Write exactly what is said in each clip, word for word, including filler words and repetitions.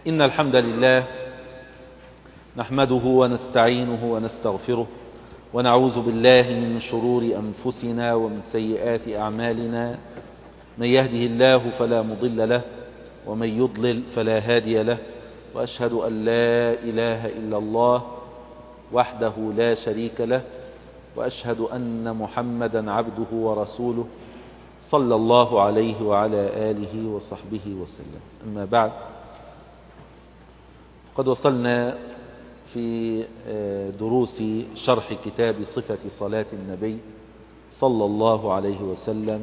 إن الحمد لله نحمده ونستعينه ونستغفره ونعوذ بالله من شرور أنفسنا ومن سيئات أعمالنا. من يهده الله فلا مضل له ومن يضلل فلا هادي له، وأشهد أن لا إله إلا الله وحده لا شريك له، وأشهد أن محمدا عبده ورسوله صلى الله عليه وعلى آله وصحبه وسلم. أما بعد، قد وصلنا في دروس شرح كتاب صفة صلاة النبي صلى الله عليه وسلم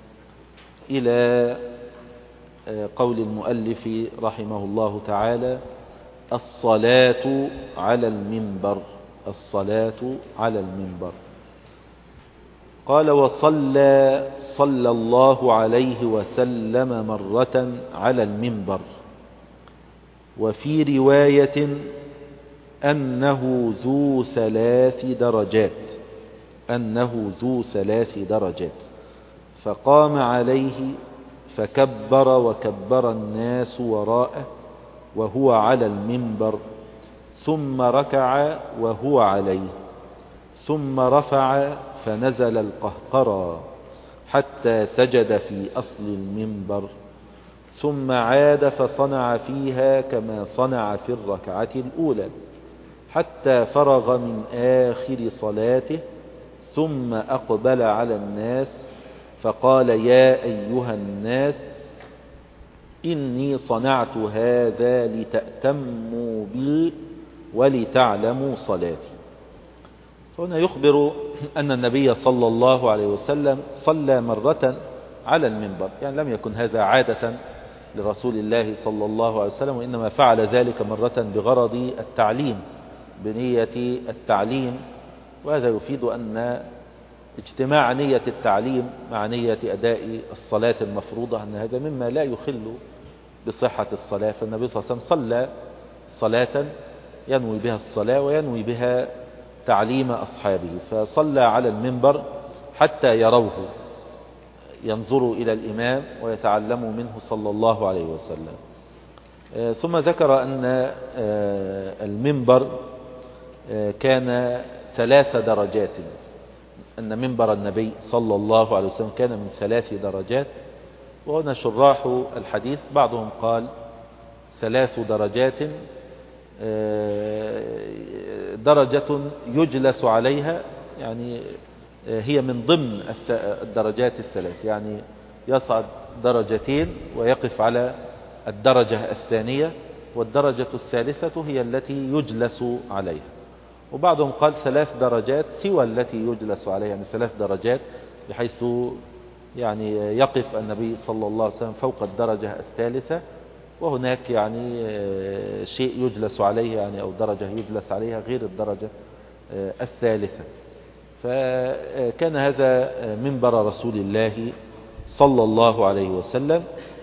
إلى قول المؤلف رحمه الله تعالى: الصلاة على المنبر. الصلاة على المنبر. قال: وصلى صلى الله عليه وسلم مرة على المنبر، وفي رواية أنه ذو ثلاث درجات أنه ذو ثلاث درجات فقام عليه فكبر وكبر الناس وراءه وهو على المنبر، ثم ركع وهو عليه، ثم رفع فنزل القهقرى حتى سجد في أصل المنبر، ثم عاد فصنع فيها كما صنع في الركعة الأولى حتى فرغ من آخر صلاته، ثم أقبل على الناس فقال: يا أيها الناس، إني صنعت هذا لتأتموا بي ولتعلموا صلاتي. فهنا يخبر أن النبي صلى الله عليه وسلم صلى مرة على المنبر، يعني لم يكن هذا عادة لرسول الله صلى الله عليه وسلم، وإنما فعل ذلك مرة بغرض التعليم، بنية التعليم. وهذا يفيد أن اجتماع نية التعليم مع نية أداء الصلاة المفروضة أن هذا مما لا يخل بصحة الصلاة. فالنبي صلى الله عليه وسلم صلى صلاة ينوي بها الصلاة وينوي بها تعليم أصحابه، فصلى على المنبر حتى يروه، ينظروا إلى الإمام ويتعلموا منه صلى الله عليه وسلم. ثم ذكر أن المنبر كان ثلاث درجات، أن منبر النبي صلى الله عليه وسلم كان من ثلاث درجات. وهنا شراح الحديث بعضهم قال ثلاث درجات، درجة يجلس عليها، يعني هي من ضمن الدرجات الثلاث، يعني يصعد درجتين ويقف على الدرجة الثانية، والدرجة الثالثة هي التي يجلس عليها. وبعضهم قال ثلاث درجات سوى التي يجلس عليها، يعني ثلاث درجات بحيث يعني يقف النبي صلى الله عليه وسلم فوق الدرجة الثالثة، وهناك يعني شيء يجلس عليه، يعني أو درجة يجلس عليها غير الدرجة الثالثة. فكان هذا منبر رسول الله صلى الله عليه وسلم.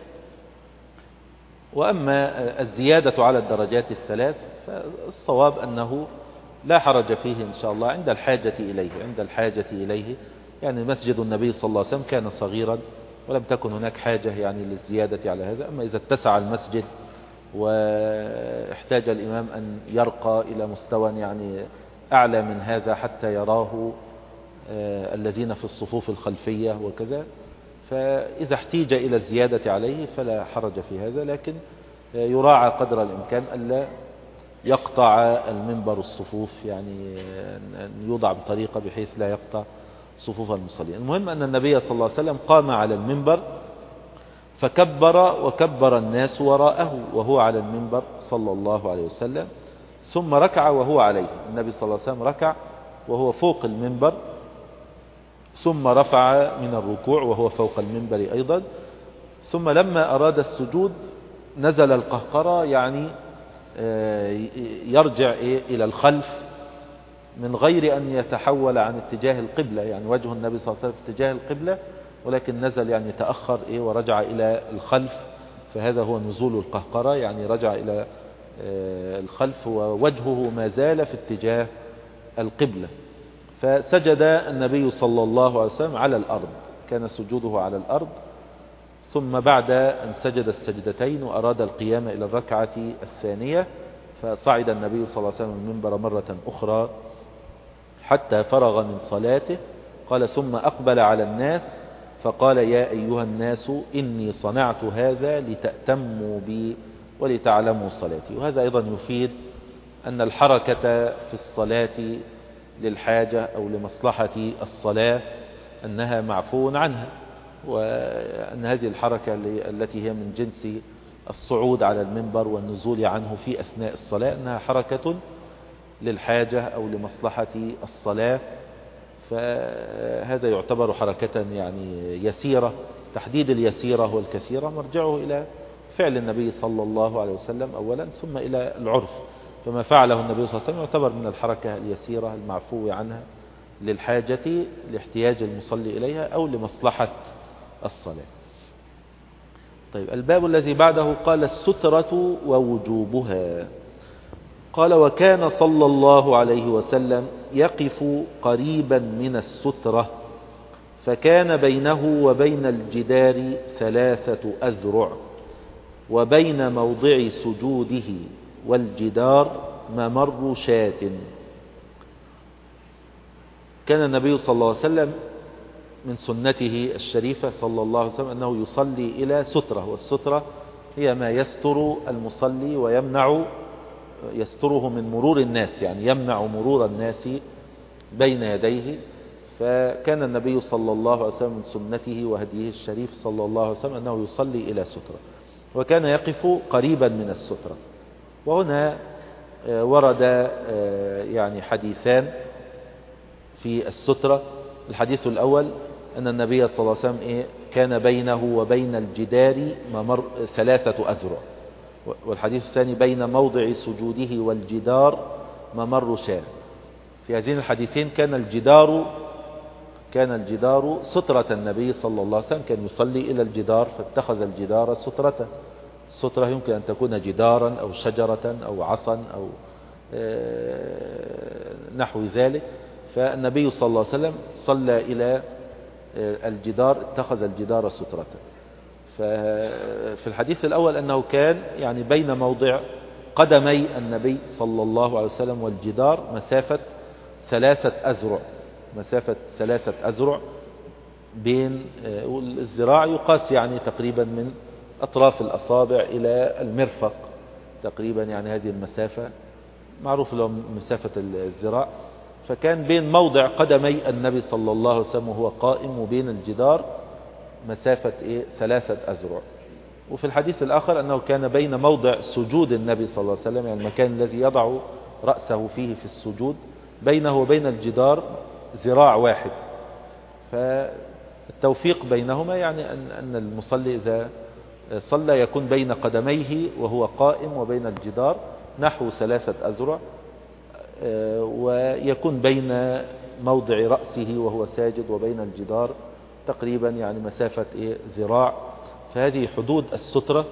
وأما الزيادة على الدرجات الثلاث فالصواب أنه لا حرج فيه إن شاء الله عند الحاجة إليه عند الحاجة إليه يعني مسجد النبي صلى الله عليه وسلم كان صغيرا ولم تكن هناك حاجة يعني للزيادة على هذا. أما إذا اتسع المسجد واحتاج الإمام أن يرقى إلى مستوى يعني أعلى من هذا حتى يراه الذين في الصفوف الخلفية وكذا، فإذا احتيج إلى الزيادة عليه فلا حرج في هذا، لكن يراعى قدر الإمكان ألا يقطع المنبر الصفوف، يعني أن يوضع بطريقة بحيث لا يقطع صفوف المصلين. المهم أن النبي صلى الله عليه وسلم قام على المنبر فكبر وكبر الناس وراءه وهو على المنبر صلى الله عليه وسلم، ثم ركع وهو عليه. النبي صلى الله عليه وسلم ركع وهو فوق المنبر، ثم رفع من الركوع وهو فوق المنبر أيضا، ثم لما أراد السجود نزل القهقرى، يعني يرجع إلى الخلف من غير أن يتحول عن اتجاه القبلة، يعني وجه النبي صلى الله عليه وسلم في اتجاه القبلة، ولكن نزل يعني تأخر ورجع إلى الخلف، فهذا هو نزول القهقرى، يعني رجع إلى الخلف ووجهه ما زال في اتجاه القبلة. فسجد النبي صلى الله عليه وسلم على الأرض، كان سجوده على الأرض، ثم بعد أن سجد السجدتين وأراد القيام إلى الركعة الثانية فصعد النبي صلى الله عليه وسلم المنبر مرة أخرى حتى فرغ من صلاته. قال ثم أقبل على الناس فقال يا أيها الناس إني صنعت هذا لتأتموا بي ولتعلموا صلاتي. وهذا أيضا يفيد أن الحركة في الصلاة للحاجة أو لمصلحة الصلاة أنها معفو عنها، وأن هذه الحركة التي هي من جنس الصعود على المنبر والنزول عنه في أثناء الصلاة أنها حركة للحاجة أو لمصلحة الصلاة، فهذا يعتبر حركة يعني يسيرة. تحديد اليسيرة والكثيرة مرجعه إلى فعل النبي صلى الله عليه وسلم أولا ثم إلى العرف، فما فعله النبي صلى الله عليه وسلم يعتبر من الحركة اليسيرة المعفو عنها للحاجة لاحتياج المصلي إليها أو لمصلحة الصلاة. طيب الباب الذي بعده قال السترة ووجوبها. قال وكان صلى الله عليه وسلم يقف قريبا من السترة فكان بينه وبين الجدار ثلاثة أذرع وبين موضع سجوده والجدار ممر شاة. كان النبي صلى الله عليه وسلم من سنته الشريفة صلى الله عليه وسلم أنه يصلي إلى سترة، والسترة هي ما يستر المصلي ويمنع يستره من مرور الناس، يعني يمنع مرور الناس بين يديه. فكان النبي صلى الله عليه وسلم من سنته وهديه الشريف صلى الله عليه وسلم أنه يصلي إلى سترة وكان يقف قريبا من السترة. وهنا ورد يعني حديثان في السترة. الحديث الأول أن النبي صلى الله عليه وسلم إيه كان بينه وبين الجدار ممر ثلاثة أذرع، والحديث الثاني بين موضع سجوده والجدار ممر شاة. في هذين الحديثين كان الجدار كان الجدار سترة النبي صلى الله عليه وسلم، كان يصلي إلى الجدار فاتخذ الجدار سترة. السترة يمكن أن تكون جدارا أو شجرة أو عصا أو نحو ذلك. فالنبي صلى الله عليه وسلم صلى إلى الجدار اتخذ الجدار سترة. ففي الحديث الأول أنه كان يعني بين موضع قدمي النبي صلى الله عليه وسلم والجدار مسافة ثلاثة أذرع مسافة ثلاثة أذرع بين الذراع يقاس يعني تقريبا من أطراف الأصابع إلى المرفق تقريبا، يعني هذه المسافة معروف له مسافة الذراع. فكان بين موضع قدمي النبي صلى الله عليه وسلم وهو قائم وبين الجدار مسافة إيه ثلاثة أذرع. وفي الحديث الآخر أنه كان بين موضع سجود النبي صلى الله عليه وسلم، يعني المكان الذي يضع رأسه فيه في السجود، بينه وبين الجدار ذراع واحد. فالتوفيق بينهما يعني أن أن المصلي إذا صلى يكون بين قدميه وهو قائم وبين الجدار نحو ثلاثة أذرع، ويكون بين موضع رأسه وهو ساجد وبين الجدار تقريبا يعني مسافة إيه ذراع. فهذه حدود السترة،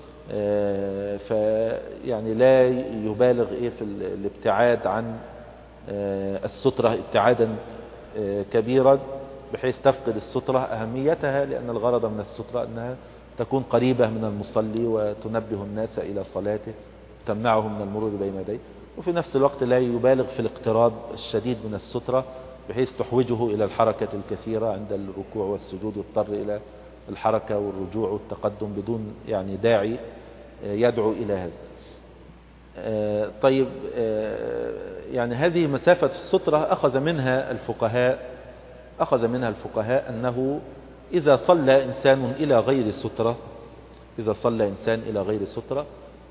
فيعني لا يبالغ إيه في الابتعاد عن السترة ابتعادا كبيرا بحيث تفقد السترة أهميتها، لأن الغرض من السترة أنها تكون قريبة من المصلي وتنبه الناس إلى صلاته تمنعه من المرور بين يديه، وفي نفس الوقت لا يبالغ في الاقتراب الشديد من السترة بحيث تحوجه إلى الحركة الكثيرة عند الركوع والسجود، يضطر إلى الحركة والرجوع والتقدم بدون يعني داعي يدعو إلى هذا. طيب يعني هذه مسافة السترة أخذ منها الفقهاء أخذ منها الفقهاء أنه إذا صلى إنسان إلى غير سترة إذا صلى إنسان إلى غير سترة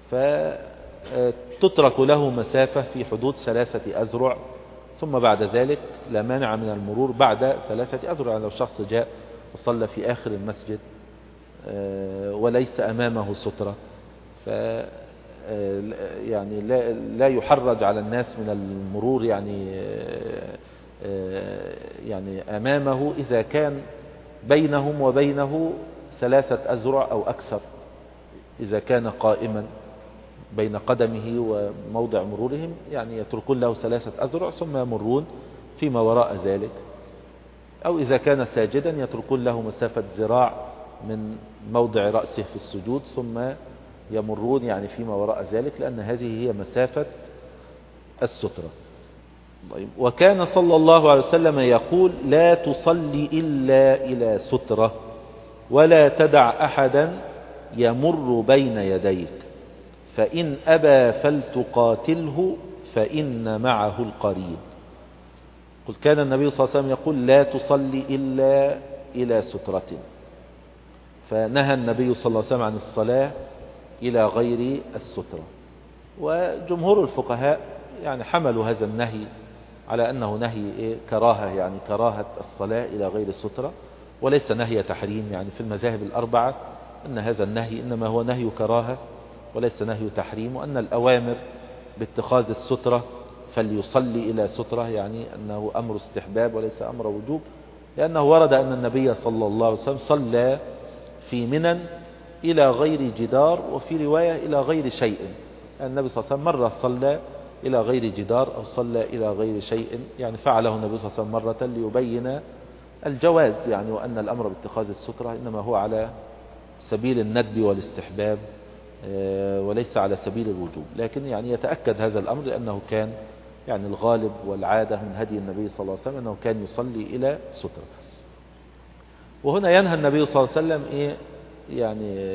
فتترك له مسافة في حدود ثلاثة أذرع، ثم بعد ذلك لا مانع من المرور بعد ثلاثة أذرع. لو شخص جاء وصلى في آخر المسجد وليس أمامه سترة ف يعني لا لا يحرج على الناس من المرور يعني يعني أمامه إذا كان بينهم وبينه ثلاثة أذرع أو أكثر. إذا كان قائما بين قدمه وموضع مرورهم يعني يتركون له ثلاثة أذرع ثم يمرون فيما وراء ذلك، أو إذا كان ساجدا يتركون له مسافة ذراع من موضع رأسه في السجود ثم يمرون يعني فيما وراء ذلك، لأن هذه هي مسافة السترة. وكان صلى الله عليه وسلم يقول: لا تصلي إلا إلى سترة، ولا تدع أحدا يمر بين يديك، فإن أبى فلتقاتله فإن معه القرين. قل كان النبي صلى الله عليه وسلم يقول: لا تصلي إلا إلى سترة، فنهى النبي صلى الله عليه وسلم عن الصلاة إلى غير السترة. وجمهور الفقهاء يعني حملوا هذا النهي على أنه نهي إيه؟ كراهة، يعني كراهة الصلاة إلى غير السترة، وليس نهي تحريم. يعني في المذاهب الأربعة أن هذا النهي إنما هو نهي كراهة وليس نهي تحريم، وأن الأوامر باتخاذ السترة فليصلي إلى سترة يعني أنه أمر استحباب وليس أمر وجوب، لأنه ورد أن النبي صلى الله عليه وسلم صلى في منى إلى غير جدار، وفي رواية إلى غير شيء. النبي صلى الله عليه وسلم مرة صلى إلى غير جدار أو صلى إلى غير شيء، يعني فعله النبي صلى الله عليه وسلم مرة ليبين الجواز، يعني وأن الأمر باتخاذ السترة إنما هو على سبيل الندب والاستحباب وليس على سبيل الوجوب. لكن يعني يتأكد هذا الأمر لأنه كان يعني الغالب والعادة من هدي النبي صلى الله عليه وسلم أنه كان يصلي إلى سترة. وهنا ينهى النبي صلى الله عليه وسلم إيه يعني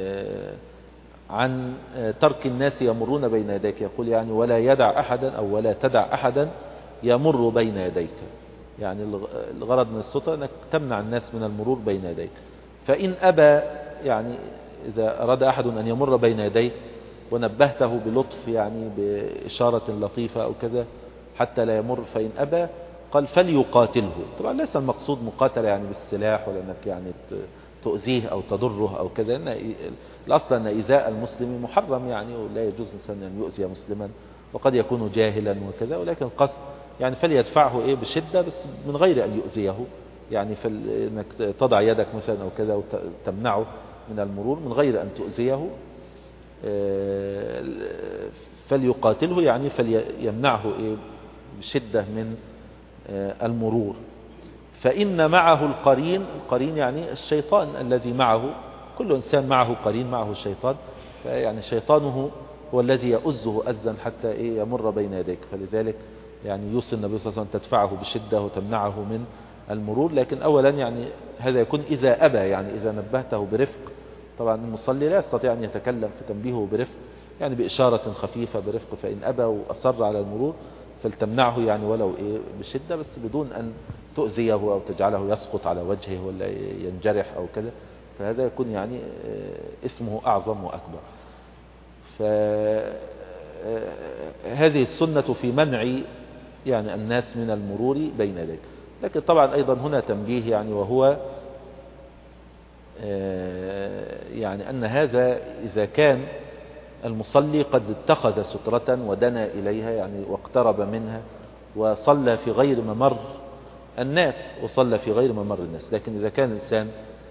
عن ترك الناس يمرون بين يديك، يقول يعني ولا يدع أحدا أو ولا تدع أحدا يمر بين يديك، يعني الغرض من السترة أنك تمنع الناس من المرور بين يديك. فإن أبى، يعني إذا أراد أحد أن يمر بين يديك ونبهته بلطف يعني بإشارة لطيفة أو كذا حتى لا يمر، فإن أبى قال فليقاتله. طبعا ليس المقصود مقاتلة يعني بالسلاح ولا أنك يعني تؤذيه أو تضره أو كذا، إن الأصل أن إيذاء المسلم محرم يعني، ولا يجوز إنسان أن يؤذي مسلما وقد يكون جاهلا وكذا، ولكن قصد يعني فليدفعه إيه بشدة بس من غير أن يؤذيه، يعني أنك تضع يدك مثلا أو كذا وتمنعه من المرور من غير أن تؤذيه. فليقاتله يعني فليمنعه إيه بشدة من المرور. فإن معه القرين، القرين يعني الشيطان الذي معه، كل إنسان معه قرين، معه الشيطان، فيعني شيطانه هو الذي يؤزه أزا حتى إيه يمر بين يديك. فلذلك يعني يوصي النبي صلى الله عليه وسلم تدفعه بشدة وتمنعه من المرور. لكن أولا يعني هذا يكون إذا أبى، يعني إذا نبهته برفق. طبعا المصلي لا يستطيع أن يتكلم في تنبيهه برفق، يعني بإشارة خفيفة برفق. فإن أبى وأصر على المرور فلتمنعه يعني ولو إيه بشدة، بس بدون أن تؤذيه أو تجعله يسقط على وجهه ولا ينجرح أو كذا، فهذا يكون يعني اسمه أعظم وأكبر. فهذه السنة في منع يعني الناس من المرور بين يديك. لكن طبعا أيضا هنا تنبيه يعني، وهو يعني أن هذا إذا كان المصلي قد اتخذ سترة ودنا إليها يعني واقترب منها وصلى في غير ممر الناس وصلى في غير ممر الناس. لكن إذا كان الإنسان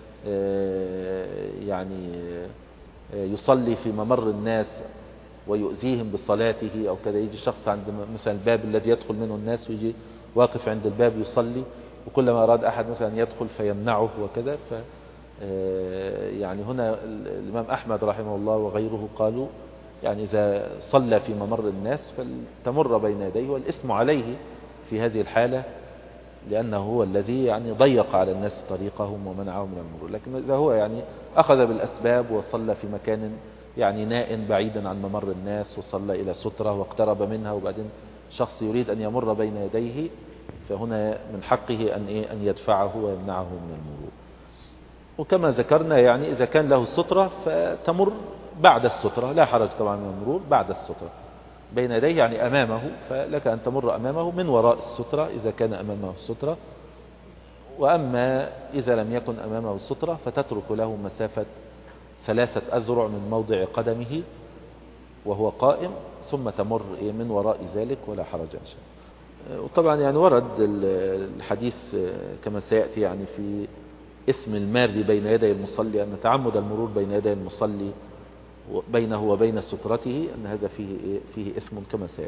يعني يصلي في ممر الناس ويؤذيهم بصلاته أو كذا، يجي شخص عند مثلا الباب الذي يدخل منه الناس ويجي واقف عند الباب يصلي، وكلما أراد أحد مثلا يدخل فيمنعه وكذا. ف يعني هنا الإمام أحمد رحمه الله وغيره قالوا يعني إذا صلى في ممر الناس فلتمر بين يديه، والإثم عليه في هذه الحالة لأنه هو الذي يعني ضيق على الناس طريقهم ومنعهم من المرور. لكن إذا هو يعني أخذ بالأسباب وصلى في مكان يعني نائٍ بعيدا عن ممر الناس وصلى إلى سترة واقترب منها، وبعدين شخص يريد أن يمر بين يديه، فهنا من حقه أن إيه أن يدفعه ويمنعه من المرور. وكما ذكرنا يعني إذا كان له السترة فتمر بعد السترة، لا حرج طبعا من المرور بعد السترة بين يديه يعني أمامه، فلك أن تمر أمامه من وراء السترة إذا كان أمامه السترة. وأما إذا لم يكن أمامه السترة فتترك له مسافة ثلاثة أذرع من موضع قدمه وهو قائم، ثم تمر من وراء ذلك ولا حرج إن شاء الله. وطبعا يعني ورد الحديث كما سيأتي يعني في اسم المار بين يدي المصلي، أن تعمد المرور بين يدي المصلي بينه وبين سترته أن هذا فيه فيه اسم كما سيأتي.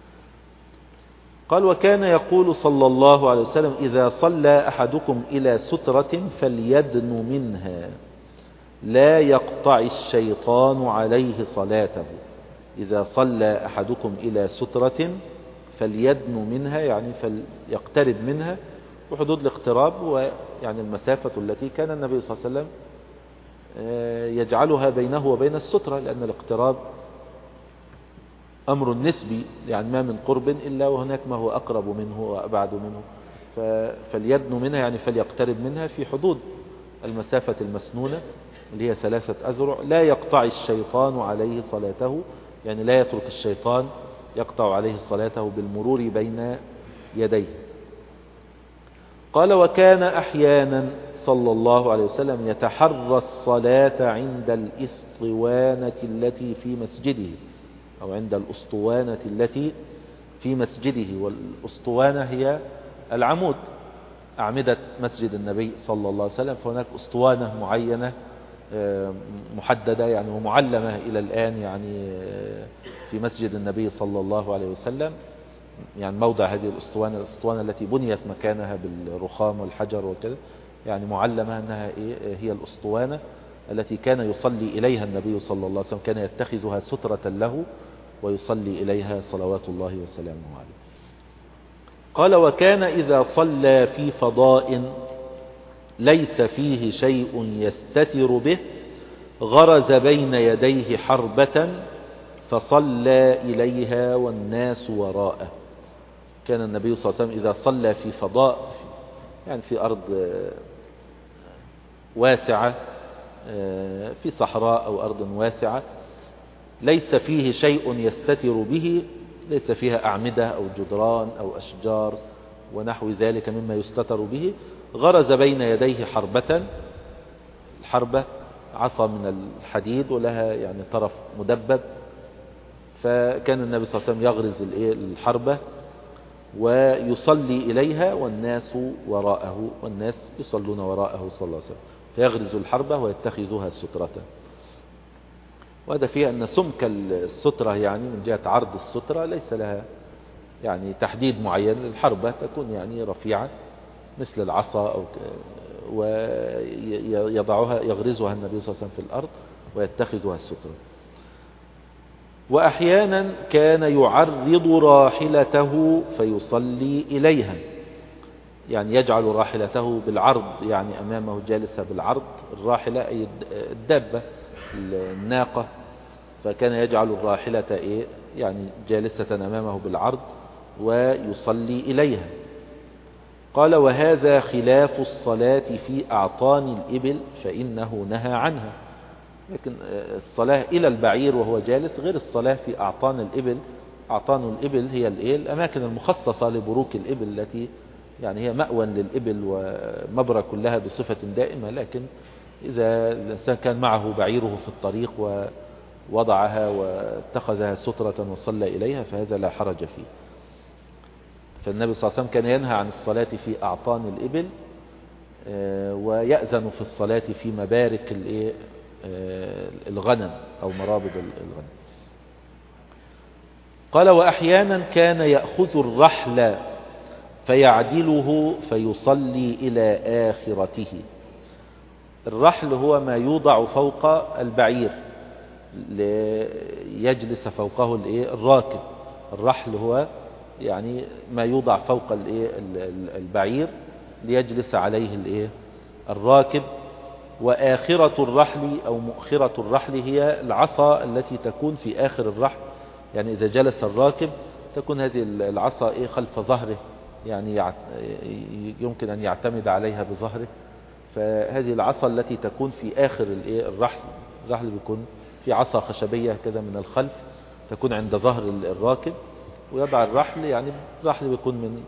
قال: وكان يقول صلى الله عليه وسلم: إذا صلى أحدكم إلى سترة فليدن منها، لا يقطع الشيطان عليه صلاته. إذا صلى أحدكم إلى سترة فليدن منها، يعني فليقترب منها، وحدود الاقتراب ويعني المسافة التي كان النبي صلى الله عليه وسلم يجعلها بينه وبين السترة، لأن الاقتراب أمر نسبي، يعني ما من قرب إلا وهناك ما هو أقرب منه وأبعد منه. فليدن منها يعني فليقترب منها في حدود المسافة المسنونة اللي هي ثلاثة أذرع. لا يقطع الشيطان عليه صلاته، يعني لا يترك الشيطان يقطع عليه صلاته بالمرور بين يديه. قال: وكان أحيانا صلى الله عليه وسلم يتحرى الصلاة عند الإسطوانة التي في مسجده، أو عند الأسطوانة التي في مسجده. والأسطوانة هي العمود، أعمدة مسجد النبي صلى الله عليه وسلم، فهناك أسطوانة معينة محددة يعني ومعلمة إلى الآن يعني في مسجد النبي صلى الله عليه وسلم، يعني موضع هذه الأسطوانة، الأسطوانة التي بنيت مكانها بالرخام والحجر وكذا، يعني معلمة أنها هي الأسطوانة التي كان يصلي إليها النبي صلى الله عليه وسلم، كان يتخذها سترة له ويصلي إليها صلوات الله وسلامه عليه. قال: وكان إذا صلى في فضاء ليس فيه شيء يستتر به غرز بين يديه حربة فصلى إليها والناس وراءه. كان النبي صلى الله عليه وسلم إذا صلى في فضاء، يعني في أرض واسعة، في صحراء أو أرض واسعة ليس فيه شيء يستتر به، ليس فيها أعمدة أو جدران أو أشجار ونحو ذلك مما يستتر به، غرز بين يديه حربة. الحربة عصا من الحديد ولها يعني طرف مدبب، فكان النبي صلى الله عليه وسلم يغرز الحربة ويصلي إليها والناس وراءه، والناس يصلون وراءه صلى الله عليه وسلم، فيغرز الحربة ويتخذها سترة. وهذا فيه أن سمك السترة يعني من جهة عرض السترة ليس لها يعني تحديد معين. الحربة تكون يعني رفيعة مثل العصا أو ويضعها يغرزها النبي صلى الله عليه وسلم في الأرض ويتخذها السترة. وأحيانا كان يعرض راحلته فيصلي إليها، يعني يجعل راحلته بالعرض، يعني أمامه جالسة بالعرض. الراحلة أي الدابة الناقة، فكان يجعل الراحلة إيه يعني جالسة أمامه بالعرض ويصلي إليها. قال: وهذا خلاف الصلاة في أعطان الإبل فإنه نهى عنها. لكن الصلاة إلى البعير وهو جالس غير الصلاة في أعطان الإبل. أعطان الإبل هي الإيه الأماكن المخصصة لبروك الإبل، التي يعني هي مأوى للإبل ومبرى كلها بصفة دائمة. لكن إذا الإنسان كان معه بعيره في الطريق ووضعها واتخذها سترة وصلى إليها فهذا لا حرج فيه. فالنبي صلى الله عليه وسلم كان ينهى عن الصلاة في أعطان الإبل ويأذن في الصلاة في مبارك الغنم أو مرابض الغنم. قال: وأحيانا كان يأخذ الرحل فيعدله فيصلي إلى آخرته. الرحل هو ما يوضع فوق البعير ليجلس فوقه الراكب. الرحل هو يعني ما يوضع فوق البعير ليجلس عليه الراكب. وآخرة الرحل أو مؤخرة الرحل هي العصا التي تكون في آخر الرحل، يعني إذا جلس الراكب تكون هذه العصا إيه خلف ظهره، يعني يمكن أن يعتمد عليها بظهره. فهذه العصا التي تكون في آخر الرحل، الرحل بيكون في عصا خشبية كذا من الخلف تكون عند ظهر الراكب، ويضع الرحل، يعني الرحل بيكون من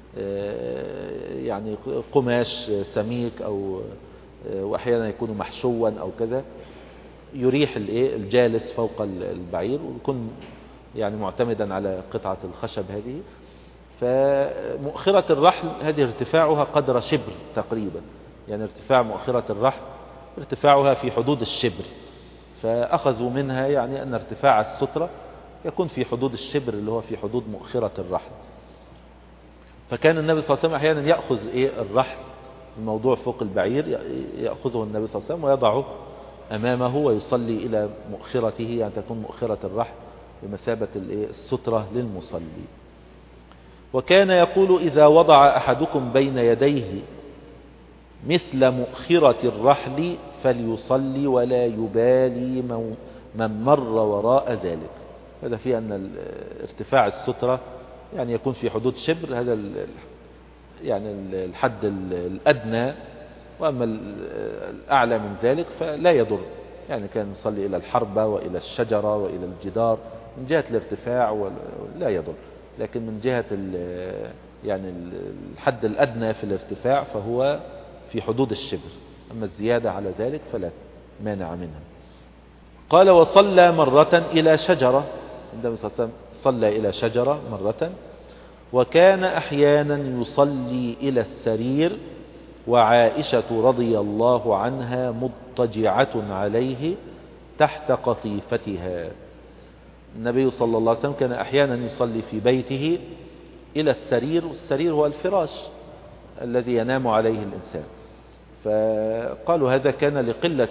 يعني قماش سميك أو وأحيانا يكون محشوا أو كذا، يريح الجالس فوق البعير، ويكون يعني معتمدا على قطعة الخشب هذه. فمؤخرة الرحل هذه ارتفاعها قدر شبر تقريبا، يعني ارتفاع مؤخرة الرحل ارتفاعها في حدود الشبر، فأخذوا منها يعني أن ارتفاع السترة يكون في حدود الشبر اللي هو في حدود مؤخرة الرحل. فكان النبي صلى الله عليه وسلم أحيانا يأخذ إيه الرحل الموضوع فوق البعير، يأخذه النبي صلى الله عليه وسلم ويضعه أمامه ويصلي إلى مؤخرته، يعني تكون مؤخرة الرحل بمثابة السترة للمصلي. وكان يقول إذا وضع أحدكم بين يديه مثل مؤخرة الرحل فليصلي ولا يبالي من مر وراء ذلك. هذا فيه أن ارتفاع السترة يعني يكون في حدود شبر، هذا يعني الحد الأدنى، وأما الأعلى من ذلك فلا يضر، يعني كان يصلي إلى الحربة وإلى الشجرة وإلى الجدار من جهة الارتفاع لا يضر، لكن من جهة يعني الحد الأدنى في الارتفاع فهو في حدود الشبر، أما الزيادة على ذلك فلا مانع منها. قال وصلى مرة إلى شجرة، عندما صلى إلى شجرة مرة. وكان أحيانا يصلي إلى السرير وعائشة رضي الله عنها مضطجعة عليه تحت قطيفتها. النبي صلى الله عليه وسلم كان أحيانا يصلي في بيته إلى السرير، والسرير هو الفراش الذي ينام عليه الإنسان. فقالوا هذا كان لقلة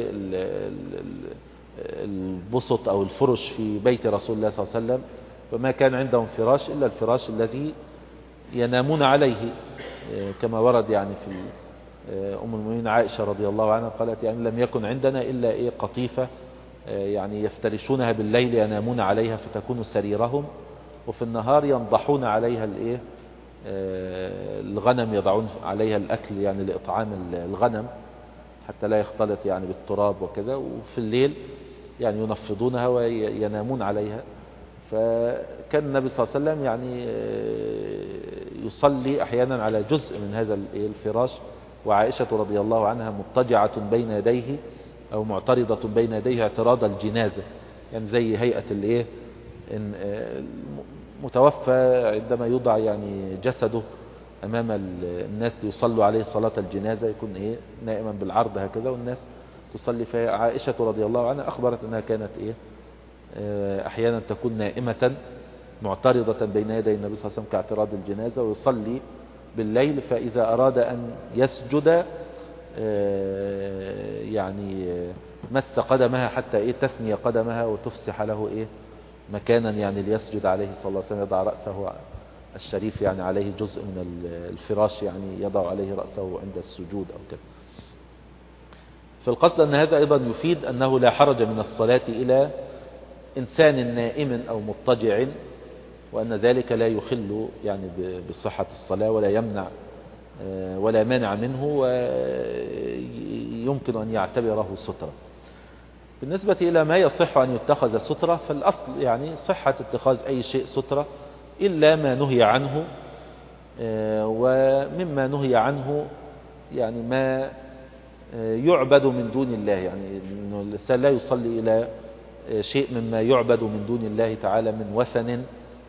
البسط أو الفرش في بيت رسول الله صلى الله عليه وسلم، فما كان عندهم فراش إلا الفراش الذي ينامون عليه، كما ورد يعني في أم المؤمنين عائشة رضي الله عنها قالت يعني لم يكن عندنا إلا إيه قطيفة يعني يفترشونها بالليل ينامون عليها فتكون سريرهم، وفي النهار ينضحون عليها الإيه الغنم، يضعون عليها الأكل يعني لإطعام الغنم حتى لا يختلط يعني بالتراب وكذا، وفي الليل يعني ينفضونها وينامون عليها. فكان النبي صلى الله عليه وسلم يعني يصلي أحيانا على جزء من هذا الفراش، وعائشة رضي الله عنها مضطجعة بين يديه أو معترضة بين يديه اعتراض الجنازة، يعني زي هيئة الايه المتوفى عندما يوضع يعني جسده أمام الناس ليصلوا عليه صلاة الجنازة، يكون ايه نائما بالعرض هكذا والناس تصلي فيها. عائشة رضي الله عنها أخبرت أنها كانت ايه أحيانا تكون نائمة معترضة بين يدي النبي صلى الله عليه وسلم كاعتراض الجنازة، ويصلي بالليل، فإذا أراد أن يسجد يعني مس قدمها حتى إيه تثني قدمها وتفسح له إيه مكانا يعني ليسجد عليه صلى الله عليه وسلم، يضع رأسه الشريف يعني عليه جزء من الفراش يعني يضع عليه رأسه عند السجود أو كذا. فالقصد أن هذا أيضا يفيد أنه لا حرج من الصلاة إلى إنسان نائم أو مضطجع، وأن ذلك لا يخل يعني بصحة الصلاة ولا يمنع ولا مانع منه، ويمكن أن يعتبره سترة. بالنسبة إلى ما يصح أن يتخذ سترة، فالأصل يعني صحة اتخاذ أي شيء سترة إلا ما نهي عنه، ومما نهي عنه يعني ما يعبد من دون الله، يعني إنه الإنسان لا يصلي إلى شيء مما يعبد من دون الله تعالى من وثن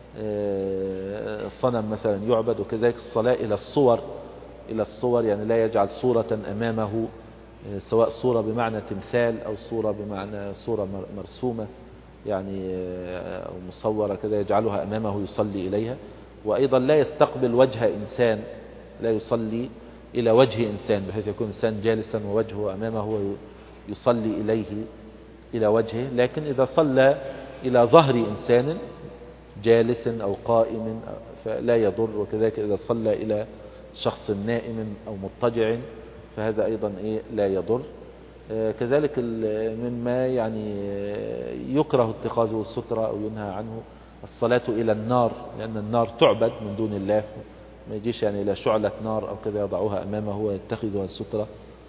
صنم مثلا يعبد، وكذلك الصلاة إلى الصور إلى الصور يعني لا يجعل صورة أمامه، سواء صورة بمعنى تمثال أو صورة بمعنى صورة مرسومة يعني أو مصورة كذا يجعلها أمامه يصلي إليها. وأيضا لا يستقبل وجه إنسان، لا يصلي إلى وجه إنسان بحيث يكون إنسان جالسا ووجهه أمامه يصلي إليه إلى وجهه، لكن إذا صلى إلى ظهر إنسان جالس أو قائم فلا يضر. وكذلك إذا صلى إلى شخص نائم أو مضطجع فهذا أيضا إيه لا يضر. كذلك مما يعني يكره اتخاذه السترة أو ينهى عنه الصلاة إلى النار، لأن النار تعبد من دون الله، ما يجيش يعني إلى شعلة نار أو كذا يضعوها أمامه ويتخذها السترة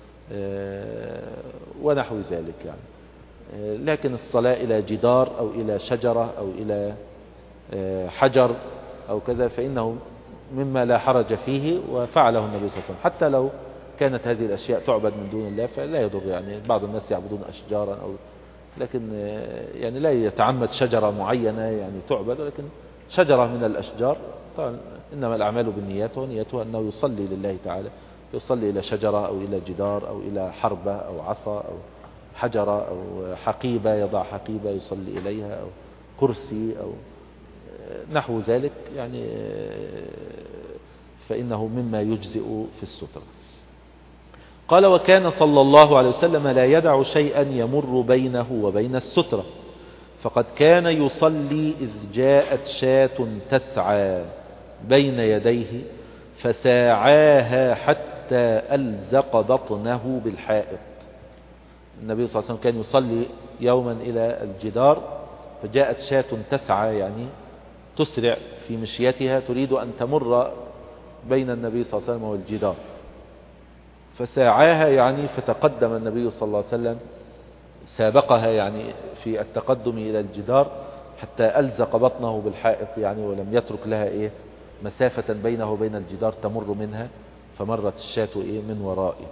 ونحو ذلك يعني. لكن الصلاة إلى جدار أو إلى شجرة أو إلى حجر أو كذا فإنه مما لا حرج فيه، وفعله النبي صلى الله عليه وسلم حتى لو كانت هذه الأشياء تعبد من دون الله فلا يضر. يعني بعض الناس يعبدون أشجارا أو لكن يعني لا يتعمد شجرة معينة يعني تعبد، لكن شجرة من الأشجار طبعا إنما الأعمال بالنيات، ونيته أنه يصلي لله تعالى، يصلي إلى شجرة أو إلى جدار أو إلى حربة أو عصا أو حجرة أو حقيبة يضع حقيبة يصلي إليها أو كرسي أو نحو ذلك يعني، فإنه مما يجزئ في السترة. قال وكان صلى الله عليه وسلم لا يدع شيئا يمر بينه وبين السترة، فقد كان يصلي إذ جاءت شاة تسعى بين يديه فساعاها حتى ألزق بطنه بالحائط. النبي صلى الله عليه وسلم كان يصلي يوما إلى الجدار، فجاءت شاة تسعى يعني تسرع في مشيتها تريد أن تمر بين النبي صلى الله عليه وسلم والجدار، فساعاها يعني فتقدم النبي صلى الله عليه وسلم، سابقها يعني في التقدم إلى الجدار حتى ألزق بطنه بالحائط يعني، ولم يترك لها إيه مسافة بينه وبين الجدار تمر منها، فمرت الشاة إيه من ورائه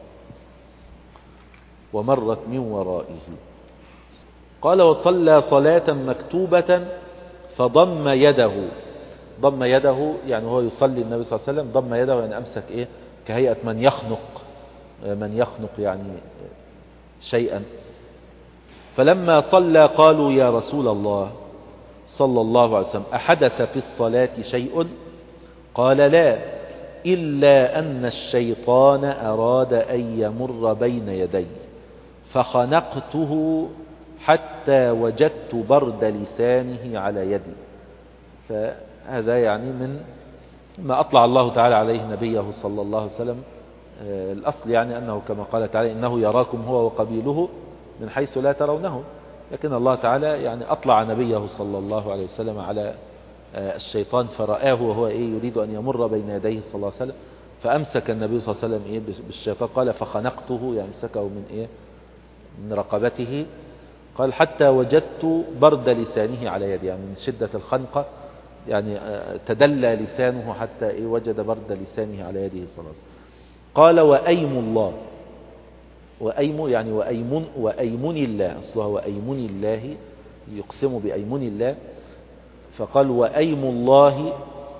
ومرت من ورائه. قال وصلى صلاة مكتوبة فضم يده، ضم يده يعني هو يصلي النبي صلى الله عليه وسلم ضم يده يعني أمسك إيه كهيئة من يخنق من يخنق يعني شيئا. فلما صلى قالوا يا رسول الله صلى الله عليه وسلم أحدث في الصلاة شيء؟ قال لا، إلا أن الشيطان أراد أن يمر بين يدي فخنقته حتى وجدت برد لسانه على يدي. فهذا يعني من ما أطلع الله تعالى عليه نبيه صلى الله عليه وسلم. الأصل يعني أنه كما قال تعالى إنه يراكم هو وقبيله من حيث لا ترونه، لكن الله تعالى يعني أطلع نبيه صلى الله عليه وسلم على الشيطان فرآه وهو إيه يريد أن يمر بين يديه صلى الله عليه وسلم، فأمسك النبي صلى الله عليه وسلم إيه بالشيطان، قال فخنقته يعني امسكه من إيه من رقبته، قال حتى وجدت برد لسانه على يدي يعني من شدة الخنقة يعني تدلى لسانه حتى إيه وجد برد لسانه على يده صلى الله عليه وسلم. قال وأيم الله، وأيم يعني وأيمن وأيمن الله أصلها وأيمن الله يقسم بأيمن الله، فقال وأيم الله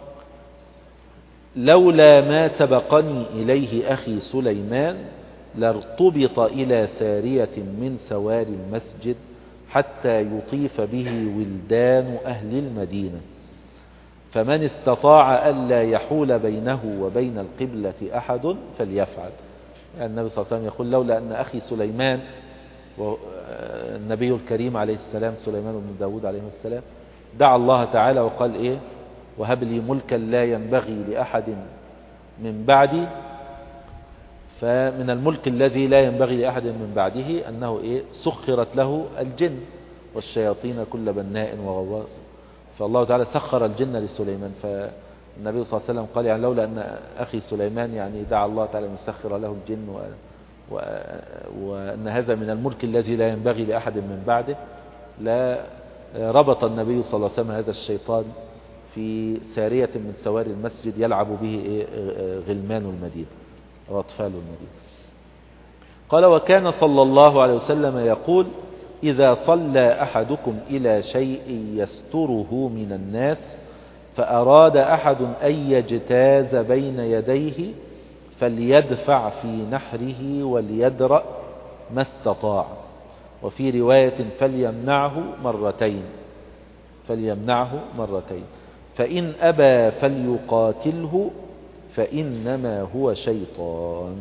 لولا ما سبقني إليه أخي سليمان لارتبط إلى سارية من سوار المسجد حتى يطيف به ولدان أهل المدينة، فمن استطاع ألا يحول بينه وبين القبلة أحد فليفعل. يعني النبي صلى الله عليه وسلم يقول لولا أن أخي سليمان والنبي الكريم عليه السلام سليمان بن داود عليه السلام دعا الله تعالى وقال إيه وهب لي ملكا لا ينبغي لأحد من بعدي، فمن الملك الذي لا ينبغي لأحد من بعده أنه إيه سخرت له الجن والشياطين كل بناء وغواص، فالله تعالى سخر الجن لسليمان. فالنبي صلى الله عليه وسلم قال يعني لولا أن أخي سليمان يعني دعا الله تعالى أن يسخر له الجن و... و... وأن هذا من الملك الذي لا ينبغي لأحد من بعده، لا ربط النبي صلى الله عليه وسلم هذا الشيطان في سارية من سوار المسجد يلعب به إيه غلمان المدينة وأطفال المدينة. قال وكان صلى الله عليه وسلم يقول إذا صلى أحدكم إلى شيء يستره من الناس فأراد أحد أن يجتاز بين يديه فليدفع في نحره وليدرأ ما استطاع، وفي رواية فليمنعه مرتين فليمنعه مرتين فإن أبى فليقاتله فإنما هو شيطان.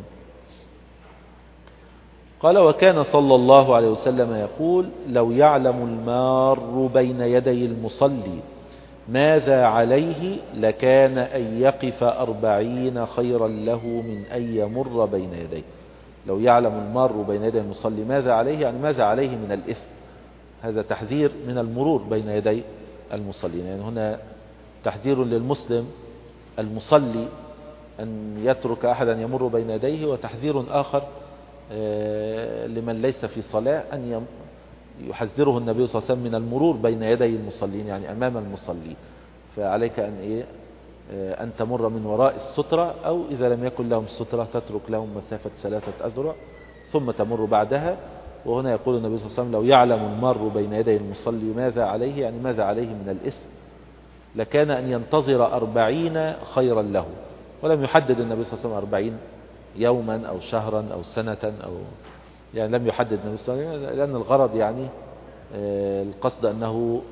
قال وكان صلى الله عليه وسلم يقول لو يعلم المار بين يدي المصلي ماذا عليه لكان أن يقف أربعين خيرا له من أن يمر بين يديه. لو يعلم المار بين يدي المصلي ماذا عليه يعني ماذا عليه من الإثم، هذا تحذير من المرور بين يدي المصلين، يعني هنا تحذير للمسلم المصلي أن يترك أحدا يمر بين يديه، وتحذير آخر لمن ليس في صلاة أن يحذره النبي صلى الله عليه وسلم من المرور بين يدي المصلين يعني أمام المصلين، فعليك أن إيه أن تمر من وراء السترة، أو إذا لم يكن لهم سترة تترك لهم مسافة ثلاثة أذرع ثم تمر بعدها. وهنا يقول النبي صلى الله عليه وسلم لو يعلم المار بين يدي المصلي ماذا عليه يعني ماذا عليه من الإثم لكان أن ينتظر أربعين خيرا له، ولم يحدد النبي صلى الله عليه وسلم أربعين يوما أو شهرا أو سنة أو يعني لم يحدد النبي صلى الله عليه وسلم، لأن الغرض يعني القصد أنه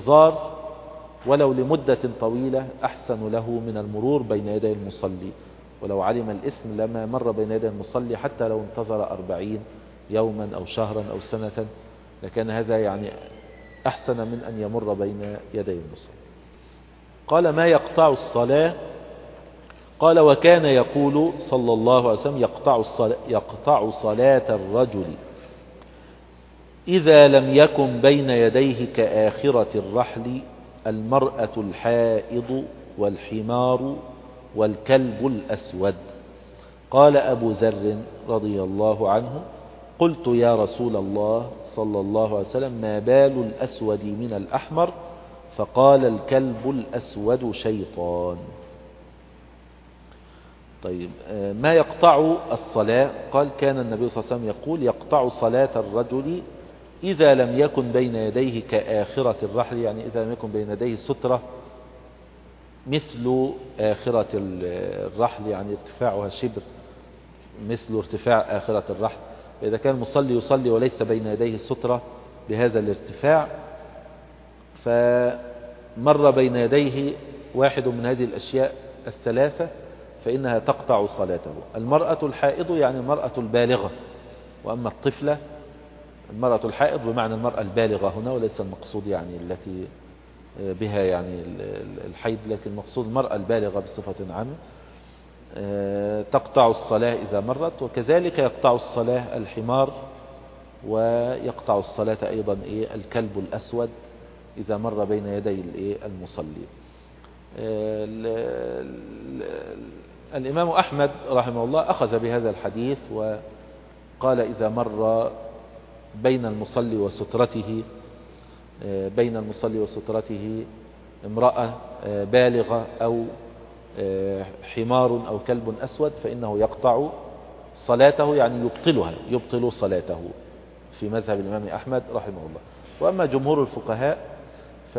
الانتظار ولو لمدة طويلة أحسن له من المرور بين يدي المصلي، ولو علم الإثم لما مر بين يدي المصلي حتى لو انتظر أربعين يوما أو شهرا أو سنة، لكان هذا يعني أحسن من أن يمر بين يدي المصلي. قال ما يقطع الصلاة؟ قال وكان يقول صلى الله عليه وسلم يقطع الصلاة, يقطع صلاة الرجل إذا لم يكن بين يديه كآخرة الرحل المرأة الحائض والحمار والكلب الأسود. قال أبو ذر رضي الله عنه قلت يا رسول الله صلى الله عليه وسلم ما بال الأسود من الأحمر؟ فقال الكلب الأسود شيطان. طيب ما يقطع الصلاة؟ قال كان النبي صلى الله عليه وسلم يقول يقطع صلاة الرجل إذا لم يكن بين يديه كآخرة الرحل، يعني إذا لم يكن بين يديه سترة مثل آخرة الرحل، يعني ارتفاعها شبر مثل ارتفاع آخرة الرحل. فإذا كان المصلي يصلي وليس بين يديه سترة بهذا الارتفاع، فمر بين يديه واحد من هذه الأشياء الثلاثة فإنها تقطع صلاته. المرأة الحائض يعني المرأة البالغة، وأما الطفلة المرأة الحائض بمعنى المرأة البالغة هنا، وليس المقصود يعني التي بها يعني الحيض، لكن المقصود المرأة البالغة بصفة عامة تقطع الصلاة إذا مرت. وكذلك يقطع الصلاة الحمار، ويقطع الصلاة أيضا إيه الكلب الأسود إذا مر بين يدي المصلي. الإمام أحمد رحمه الله أخذ بهذا الحديث وقال إذا مر بين المصلي وسترته بين المصلي وسترته امرأة بالغة أو حمار أو كلب أسود فإنه يقطع صلاته، يعني يبطلها يبطل صلاته في مذهب الإمام أحمد رحمه الله. وأما جمهور الفقهاء ف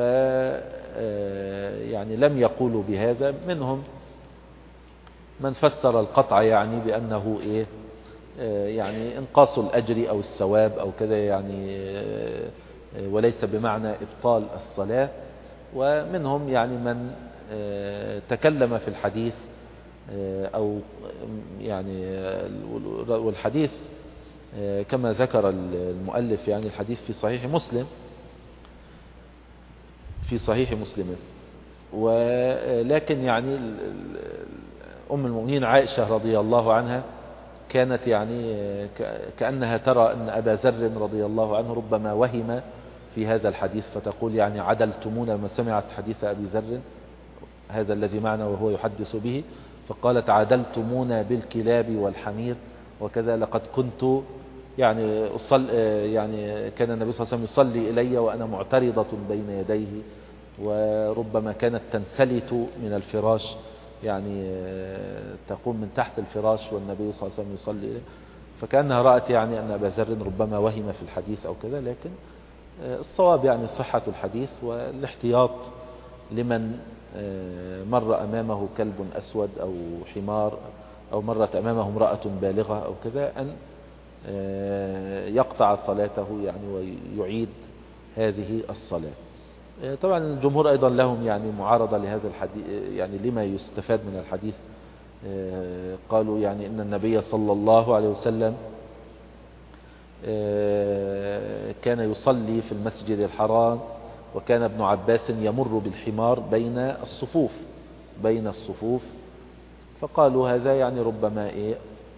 يعني لم يقولوا بهذا، منهم من فسر القطع يعني بأنه إيه يعني انقاص الأجر أو الثواب أو كذا، يعني وليس بمعنى إبطال الصلاة. ومنهم يعني من تكلم في الحديث أو يعني والحديث كما ذكر المؤلف يعني الحديث في صحيح مسلم في صحيح مسلم ولكن يعني أم المؤمنين عائشة رضي الله عنها كانت يعني كأنها ترى أن أبا ذر رضي الله عنه ربما وهم في هذا الحديث، فتقول يعني عدلتمونا لما سمعت حديث أبي ذر هذا الذي معنا وهو يحدث به، فقالت عدلتمونا بالكلاب والحمير وكذا، لقد كنت يعني أصل يعني كان النبي صلى الله عليه وسلم يصلي إلي وأنا معترضة بين يديه، وربما كانت تنسلت من الفراش يعني تقوم من تحت الفراش والنبي صلى الله عليه وسلم يصلي إليه، فكأنها رأت يعني أن أبا ذر ربما وهم في الحديث أو كذا. لكن الصواب يعني صحة الحديث والاحتياط لمن مر أمامه كلب أسود أو حمار أو مرت أمامه امرأة بالغة أو كذا أن يقطع صلاته يعني ويعيد هذه الصلاة. طبعا الجمهور أيضا لهم يعني معارضة لهذا الحديث، يعني لما يستفاد من الحديث. قالوا يعني إن النبي صلى الله عليه وسلم كان يصلي في المسجد الحرام وكان ابن عباس يمر بالحمار بين الصفوف بين الصفوف فقالوا هذا يعني ربما إيه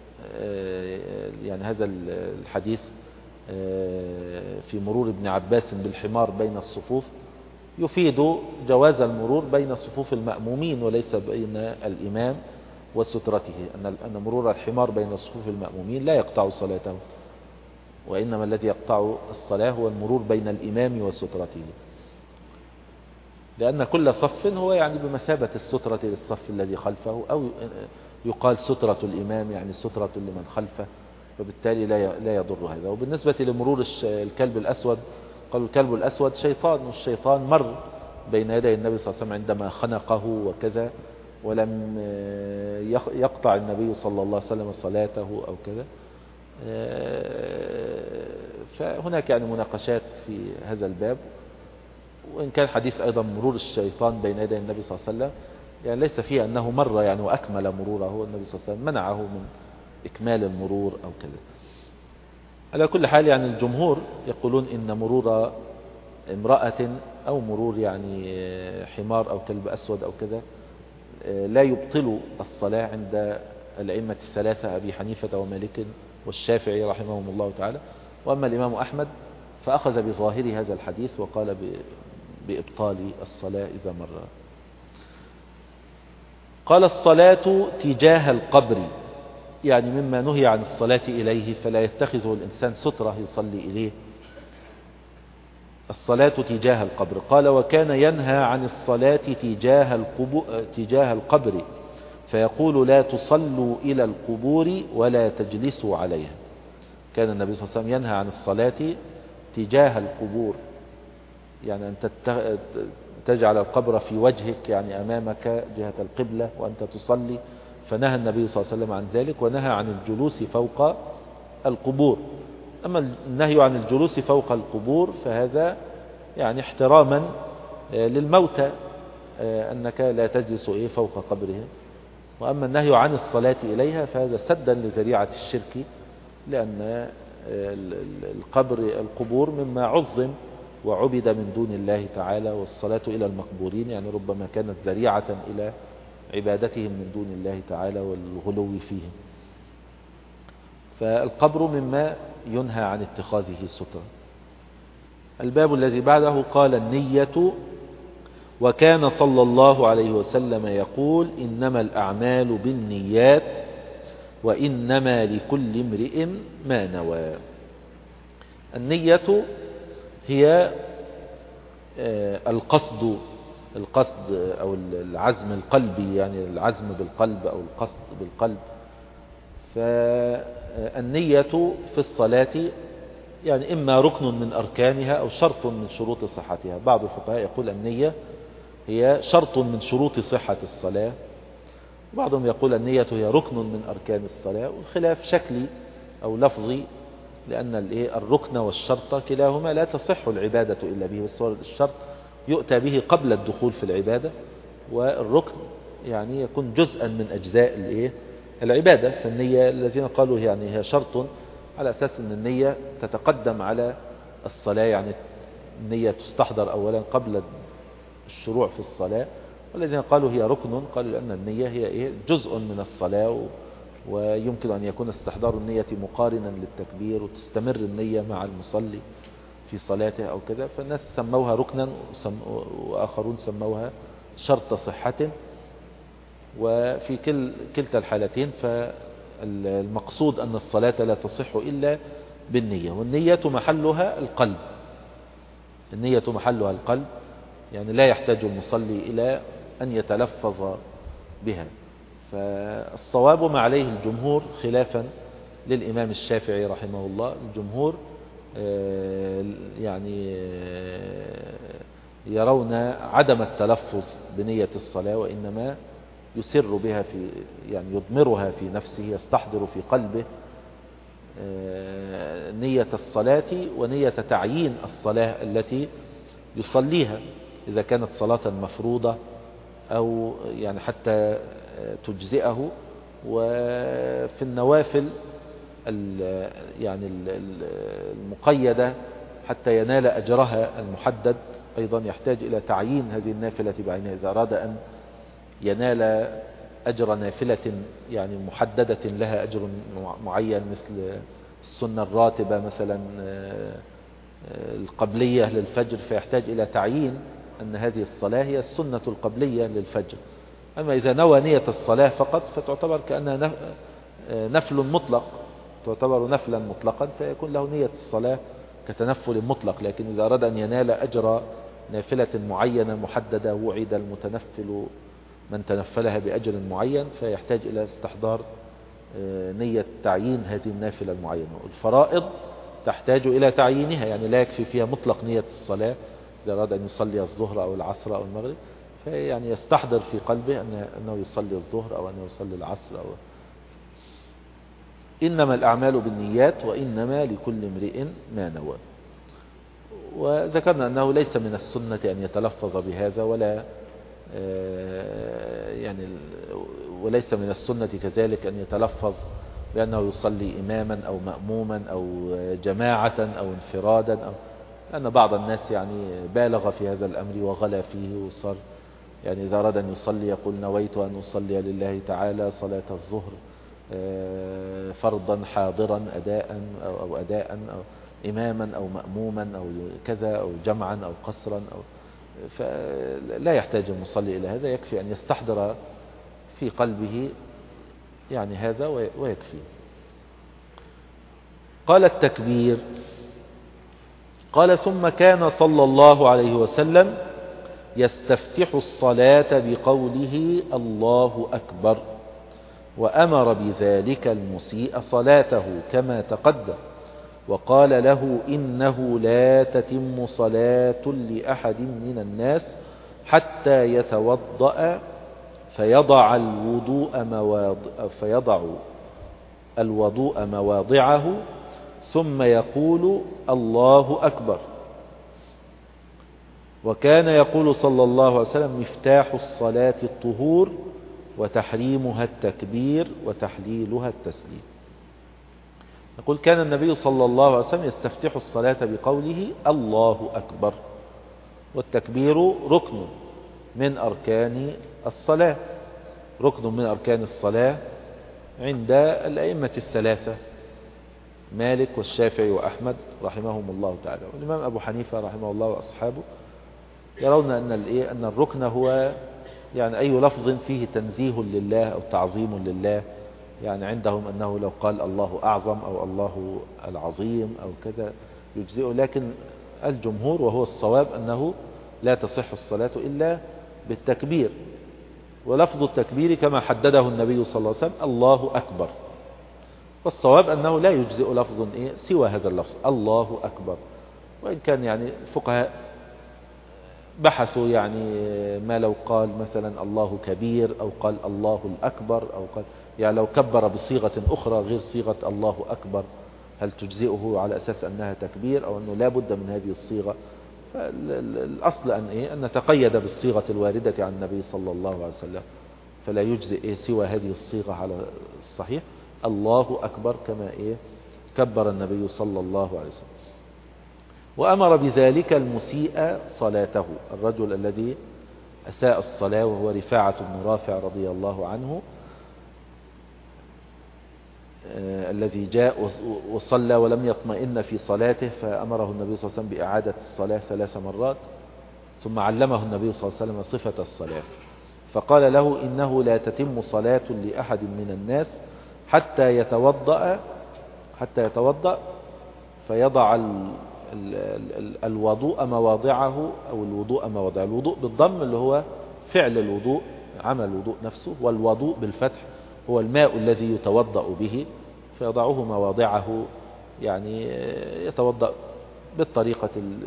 يعني هذا الحديث في مرور ابن عباس بالحمار بين الصفوف يفيد جواز المرور بين صفوف المأمومين وليس بين الإمام وسترته، أن مرور الحمار بين صفوف المأمومين لا يقطع صلاته، وإنما الذي يقطع الصلاة هو المرور بين الإمام وسترته، لأن كل صف هو يعني بمثابة السترة للصف الذي خلفه، أو يقال سترة الإمام يعني سترة لمن خلفه، فبالتالي لا يضر هذا. وبالنسبة لمرور الكلب الأسود قالوا الكلب الأسود شيطان، والشيطان مر بين يدي النبي صلى الله عليه وسلم عندما خنقه وكذا ولم يقطع النبي صلى الله عليه وسلم صلاته أو كذا. فهناك يعني مناقشات في هذا الباب، وإن كان حديث أيضا مرور الشيطان بين يدي النبي صلى الله عليه وسلم يعني ليس فيه أنه مر يعني وأكمل مروره، النبي صلى الله عليه وسلم منعه من إكمال المرور أو كذا. على كل حال يعني الجمهور يقولون إن مرور امرأة أو مرور يعني حمار أو كلب أسود أو كذا لا يبطل الصلاة عند الأئمة الثلاثة أبي حنيفة ومالك والشافعي رحمهم الله تعالى. وأما الإمام أحمد فأخذ بظاهر هذا الحديث وقال بإبطال الصلاة إذا مر. قال الصلاة تجاه القبر، يعني مما نهي عن الصلاة إليه فلا يتخذه الإنسان سترة يصلي إليه، الصلاة تجاه القبر. قال وكان ينهى عن الصلاة تجاه القبور تجاه القبر فيقول لا تصلوا إلى القبور ولا تجلسوا عليها. كان النبي صلى الله عليه وسلم ينهى عن الصلاة تجاه القبور، يعني أن تجعل القبر في وجهك يعني أمامك جهة القبلة وأنت تصلي، فنهى النبي صلى الله عليه وسلم عن ذلك، ونهى عن الجلوس فوق القبور. أما النهي عن الجلوس فوق القبور فهذا يعني احتراما للموتى، أنك لا تجلس إيه فوق قبرهم. وأما النهي عن الصلاة إليها فهذا سدا لذريعة الشرك، لأن القبر القبور مما عظم وعبد من دون الله تعالى، والصلاة إلى المقبورين يعني ربما كانت ذريعة إلى عبادتهم من دون الله تعالى والغلو فيهم. فالقبر مما ينهى عن اتخاذه سترة. الباب الذي بعده قال النية. وكان صلى الله عليه وسلم يقول إنما الأعمال بالنيات وإنما لكل امرئ ما نوى. النية هي القصد القصد أو العزم القلبي، يعني العزم بالقلب أو القصد بالقلب. فالنية في الصلاة يعني إما ركن من أركانها أو شرط من شروط صحتها. بعض الفقهاء يقول النية هي شرط من شروط صحة الصلاة، وبعضهم يقول النية هي ركن من أركان الصلاة، والخلاف شكلي أو لفظي، لأن الركن والشرط كلاهما لا تصح العبادة إلا به، بس الشرط يؤتى به قبل الدخول في العبادة، والركن يعني يكون جزءا من أجزاء العبادة. فالنية الذين قالوا يعني هي شرط على أساس أن النية تتقدم على الصلاة، يعني النية تستحضر أولا قبل الشروع في الصلاة. والذين قالوا هي ركن قالوا لأن النية هي إيه جزء من الصلاة، ويمكن أن يكون استحضار النية مقارنا للتكبير، وتستمر النية مع المصلي في صلاته أو كذا. فالناس سموها ركنا وآخرون سموها شرط صحة. وفي كل كلتا الحالتين فالمقصود أن الصلاة لا تصح إلا بالنية، والنية محلها القلب. النية محلها القلب، يعني لا يحتاج المصلي إلى أن يتلفظ بها. فالصواب ما عليه الجمهور خلافا للإمام الشافعي رحمه الله. الجمهور يعني يرون عدم التلفظ بنية الصلاة، وإنما يسر بها في يعني يضمرها في نفسه، يستحضر في قلبه نية الصلاة ونية تعيين الصلاة التي يصليها، إذا كانت صلاة مفروضة أو يعني حتى تجزئه. وفي النوافل يعني المقيدة حتى ينال أجرها المحدد أيضا يحتاج إلى تعيين هذه النافلة بعينها. إذا أراد أن ينال أجر نافلة يعني محددة لها أجر معين مثل السنة الراتبة مثلا القبلية للفجر، فيحتاج إلى تعيين أن هذه الصلاة هي السنة القبلية للفجر. أما إذا نوى نية الصلاة فقط فتعتبر كأنها نفل مطلق، تعتبر نفلا مطلقا، فيكون له نية الصلاة كتنفل مطلق. لكن إذا أراد أن ينال أجر نافلة معينة محددة وعد المتنفل من تنفلها بأجر معين، فيحتاج إلى استحضار نية تعيين هذه النافلة المعينة. الفرائض تحتاج إلى تعيينها، يعني لا يكفي فيها مطلق نية الصلاة. إذا أراد أن يصلي الظهر أو العصر أو المغرب فيعني يستحضر في قلبه أنه يصلي الظهر أو أنه يصلي العصر أو إنما الأعمال بالنيات وإنما لكل امرئ ما نوى. وذكرنا أنه ليس من السنة أن يتلفظ بهذا ولا يعني وليس من السنة كذلك أن يتلفظ بأنه يصلي إماما أو مأموما أو جماعة أو انفرادا، أو لأن بعض الناس يعني بالغ في هذا الأمر وغلا فيه وصار يعني إذا أراد أن يصلي يقول نويت أن أصلي لله تعالى صلاة الظهر فرضا حاضرا أداء أو أداء أو إماما أو مأموما أو كذا أو جمعا أو قصرا أو فلا يحتاج المصلي إلى هذا، يكفي أن يستحضر في قلبه يعني هذا ويكفي. قال التكبير، قال ثم كان صلى الله عليه وسلم يستفتح الصلاة بقوله الله أكبر، وأمر بذلك المسيء صلاته كما تقدم، وقال له إنه لا تتم صلاة لأحد من الناس حتى يتوضأ فيضع الوضوء مواضع فيضع الوضوء مواضعه ثم يقول الله أكبر. وكان يقول صلى الله عليه وسلم مفتاح الصلاة الطهور وتحريمها التكبير وتحليلها التسليم. يقول كان النبي صلى الله عليه وسلم يستفتح الصلاة بقوله الله أكبر، والتكبير ركن من أركان الصلاة، ركن من أركان الصلاة عند الأئمة الثلاثة مالك والشافعي وأحمد رحمهم الله تعالى، والإمام أبو حنيفة رحمه الله وأصحابه يرون أن الإيه أن الركن هو يعني أي لفظ فيه تنزيه لله أو تعظيم لله، يعني عندهم أنه لو قال الله أعظم أو الله العظيم أو كذا يجزئه، لكن الجمهور وهو الصواب أنه لا تصح الصلاة إلا بالتكبير، ولفظ التكبير كما حدده النبي صلى الله عليه وسلم الله أكبر، والصواب أنه لا يجزئ لفظ إيه سوى هذا اللفظ الله أكبر. وإن كان يعني الفقهاء بحثوا يعني ما لو قال مثلا الله كبير أو قال الله الأكبر أو قال يعني لو كبر بصيغة أخرى غير صيغة الله أكبر هل تجزئه على أساس أنها تكبير أو أنه لا بد من هذه الصيغة. فالأصل أن إيه أن نتقيد بالصيغة الواردة عن النبي صلى الله عليه وسلم، فلا يجزئ إيه سوى هذه الصيغة على الصحيح الله أكبر كما إيه كبر النبي صلى الله عليه وسلم. وأمر بذلك المسيء صلاته، الرجل الذي أساء الصلاة وهو رفاعة بن رافع رضي الله عنه آه الذي جاء وصلى ولم يطمئن في صلاته، فأمره النبي صلى الله عليه وسلم بإعادة الصلاة ثلاث مرات، ثم علمه النبي صلى الله عليه وسلم صفة الصلاة، فقال له إنه لا تتم صلاة لأحد من الناس حتى يتوضأ حتى يتوضأ فيضع ال ال ال الوضوء مواضعه أو الوضوء مواضع، الوضوء بالضم اللي هو فعل الوضوء عمل الوضوء نفسه، والوضوء بالفتح هو الماء الذي يتوضأ به، فيضعه مواضعه يعني يتوضأ بالطريقة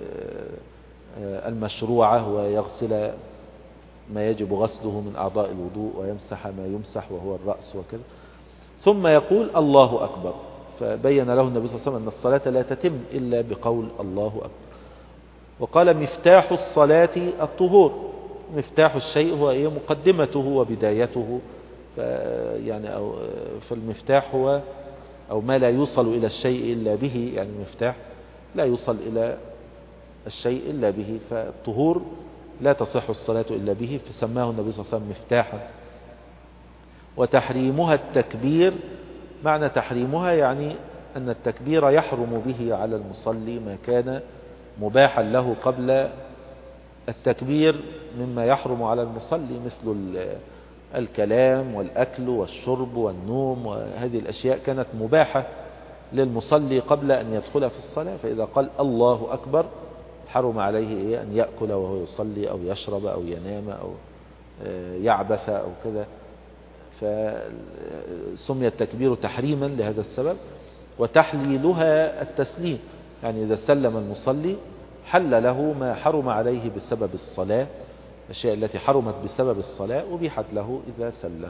المشروعة ويغسل ما يجب غسله من أعضاء الوضوء ويمسح ما يمسح وهو الرأس وكذا، ثم يقول الله أكبر. فبين له النبي صلى الله عليه وسلم أن الصلاة لا تتم إلا بقول الله أكبر. وقال مفتاح الصلاة الطهور، مفتاح الشيء هو إيه مقدمته وبدايته، يعني أو فالمفتاح هو أو ما لا يوصل إلى الشيء إلا به، يعني المفتاح لا يوصل إلى الشيء إلا به، فالطهور لا تصح الصلاة إلا به، فسماه النبي صلى الله عليه وسلم مفتاحا. وتحريمها التكبير، معنى تحريمها يعني أن التكبير يحرم به على المصلي ما كان مباحا له قبل التكبير مما يحرم على المصلي، مثل الكلام والأكل والشرب والنوم، وهذه الأشياء كانت مباحة للمصلي قبل أن يدخل في الصلاة، فإذا قال الله أكبر حرم عليه أن يأكل وهو يصلي أو يشرب أو ينام أو يعبث أو كذا، فسمي التكبير تحريما لهذا السبب. وتحليلها التسليم، يعني إذا سلم المصلي حل له ما حرم عليه بسبب الصلاة، الأشياء التي حرمت بسبب الصلاة أبيحت له إذا سلم.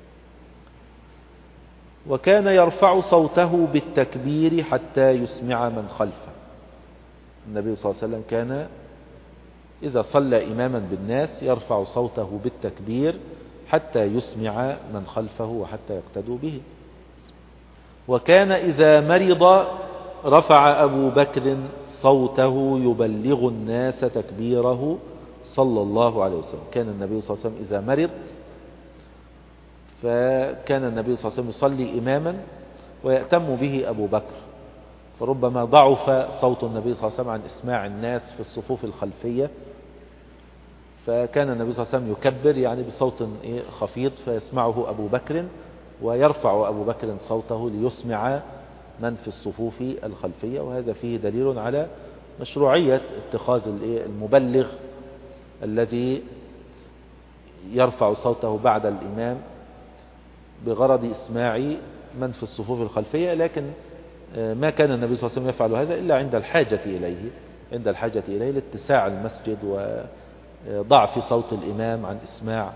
وكان يرفع صوته بالتكبير حتى يسمع من خلفه، النبي صلى الله عليه وسلم كان إذا صلى إماما بالناس يرفع صوته بالتكبير حتى يسمع من خلفه وحتى يقتدوا به. وكان إذا مرض رفع أبو بكر صوته يبلغ الناس تكبيره صلى الله عليه وسلم. كان النبي صلى الله عليه وسلم إذا مرض فكان النبي صلى الله عليه وسلم يصلي إماما ويأتم به أبو بكر، فربما ضعف صوت النبي صلى الله عليه وسلم عن إسماع الناس في الصفوف الخلفية، فكان النبي صلى الله عليه وسلم يكبر يعني بصوت خفيض فيسمعه أبو بكر، ويرفع أبو بكر صوته ليسمع من في الصفوف الخلفية. وهذا فيه دليل على مشروعية اتخاذ المبلغ الذي يرفع صوته بعد الإمام بغرض إسماع من في الصفوف الخلفية، لكن ما كان النبي صلى الله عليه وسلم يفعل هذا إلا عند الحاجة إليه، عند الحاجة إليه لاتساع المسجد وضعف صوت الإمام عن إسماع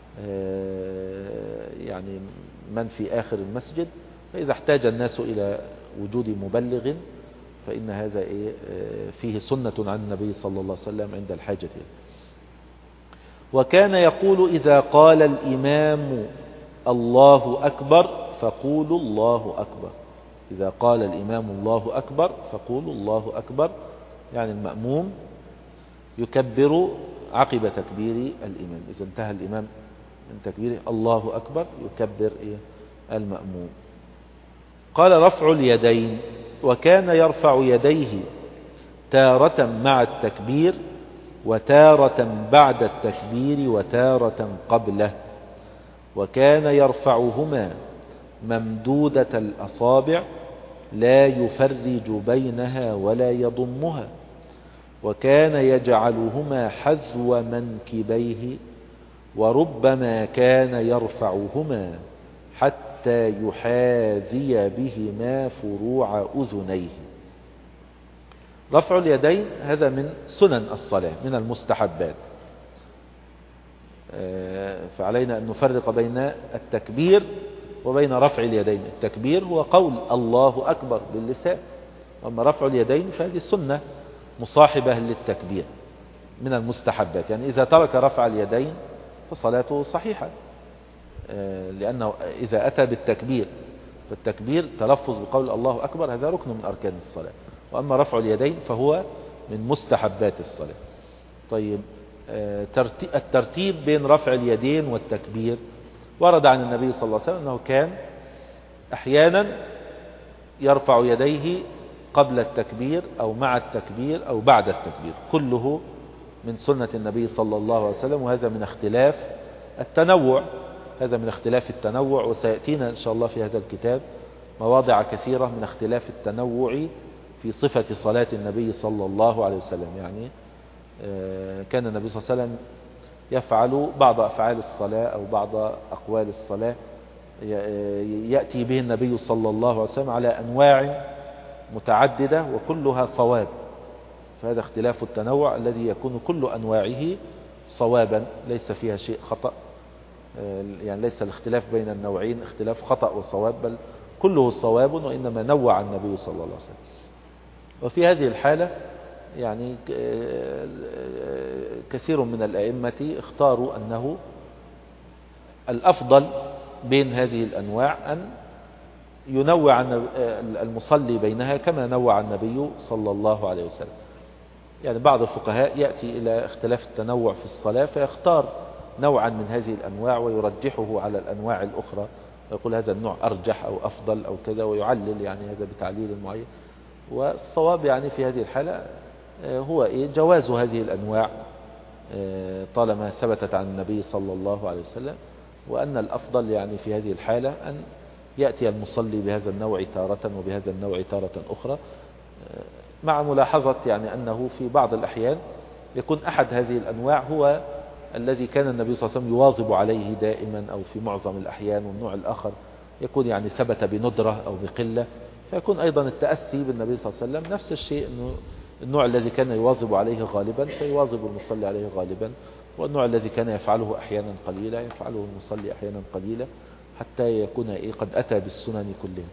يعني من في آخر المسجد. فإذا احتاج الناس إلى وجود مبلغ فإن هذا فيه سنة عن النبي صلى الله عليه وسلم عند الحاجة إليه. وكان يقول إذا قال الإمام الله أكبر فقولوا الله أكبر. إذا قال الإمام الله أكبر فقولوا الله أكبر، يعني المأموم يكبر عقب تكبير الإمام. إذا انتهى الإمام من تكبيره الله أكبر يكبر المأموم. قال رفع اليدين. وكان يرفع يديه تارة مع التكبير وتارة بعد التكبير وتارة قبله، وكان يرفعهما ممدودة الأصابع لا يفرج بينها ولا يضمها، وكان يجعلهما حذو منكبيه، وربما كان يرفعهما حتى يحاذي بهما فروع أذنيه. رفع اليدين هذا من سنن الصلاة، من المستحبات، فعلينا أن نفرق بين التكبير وبين رفع اليدين. التكبير هو قول الله أكبر باللسان، أما رفع اليدين فهذه السنة مصاحبة للتكبير من المستحبات. يعني إذا ترك رفع اليدين فصلاته صحيحة، لأنه إذا أتى بالتكبير فالتكبير تلفظ بقول الله أكبر هذا ركن من أركان الصلاة، وأما رفع اليدين فهو من مستحبات الصلاة. طيب، الترتيب بين رفع اليدين والتكبير ورد عن النبي صلى الله عليه وسلم أنه كان أحيانا يرفع يديه قبل التكبير أو مع التكبير أو بعد التكبير، كله من سنة النبي صلى الله عليه وسلم. وهذا من اختلاف التنوع، هذا من اختلاف التنوع وسيأتينا إن شاء الله في هذا الكتاب مواضع كثيرة من اختلاف التنوع في صفة صلاة النبي صلى الله عليه وسلم. يعني كان النبي صلى الله عليه وسلم يفعل بعض أفعال الصلاة أو بعض أقوال الصلاة يأتي به النبي صلى الله عليه وسلم على أنواع متعددة وكلها صواب، فهذا اختلاف التنوع الذي يكون كل أنواعه صوابا ليس فيها شيء خطأ. يعني ليس الاختلاف بين النوعين اختلاف خطأ وصواب، بل كله صواب، وإنما نوع النبي صلى الله عليه وسلم. وفي هذه الحالة يعني كثير من الأئمة اختاروا أنه الأفضل بين هذه الأنواع أن ينوع المصلي بينها كما نوع النبي صلى الله عليه وسلم. يعني بعض الفقهاء يأتي إلى اختلاف التنوع في الصلاة فيختار نوعا من هذه الأنواع ويرجحه على الأنواع الأخرى، يقول هذا النوع أرجح أو أفضل أو كذا، ويعلل يعني هذا بتعليل معين. والصواب يعني في هذه الحالة هو إيه؟ جواز هذه الأنواع طالما ثبتت عن النبي صلى الله عليه وسلم، وأن الأفضل يعني في هذه الحالة أن يأتي المصلي بهذا النوع تارة وبهذا النوع تارة أخرى، مع ملاحظة يعني أنه في بعض الأحيان يكون أحد هذه الأنواع هو الذي كان النبي صلى الله عليه وسلم يواظب عليه دائما أو في معظم الأحيان، والنوع الآخر يكون يعني ثبت بندرة أو بقلة، فيكون أيضا التأسي بالنبي صلى الله عليه وسلم نفس الشيء، أنه النوع الذي كان يواظب عليه غالبا فيواظب المصلي عليه غالبا، والنوع الذي كان يفعله أحيانا قليلا يفعله المصلي أحيانا قليلا، حتى يكون إيه قد أتى بالسنن كلها.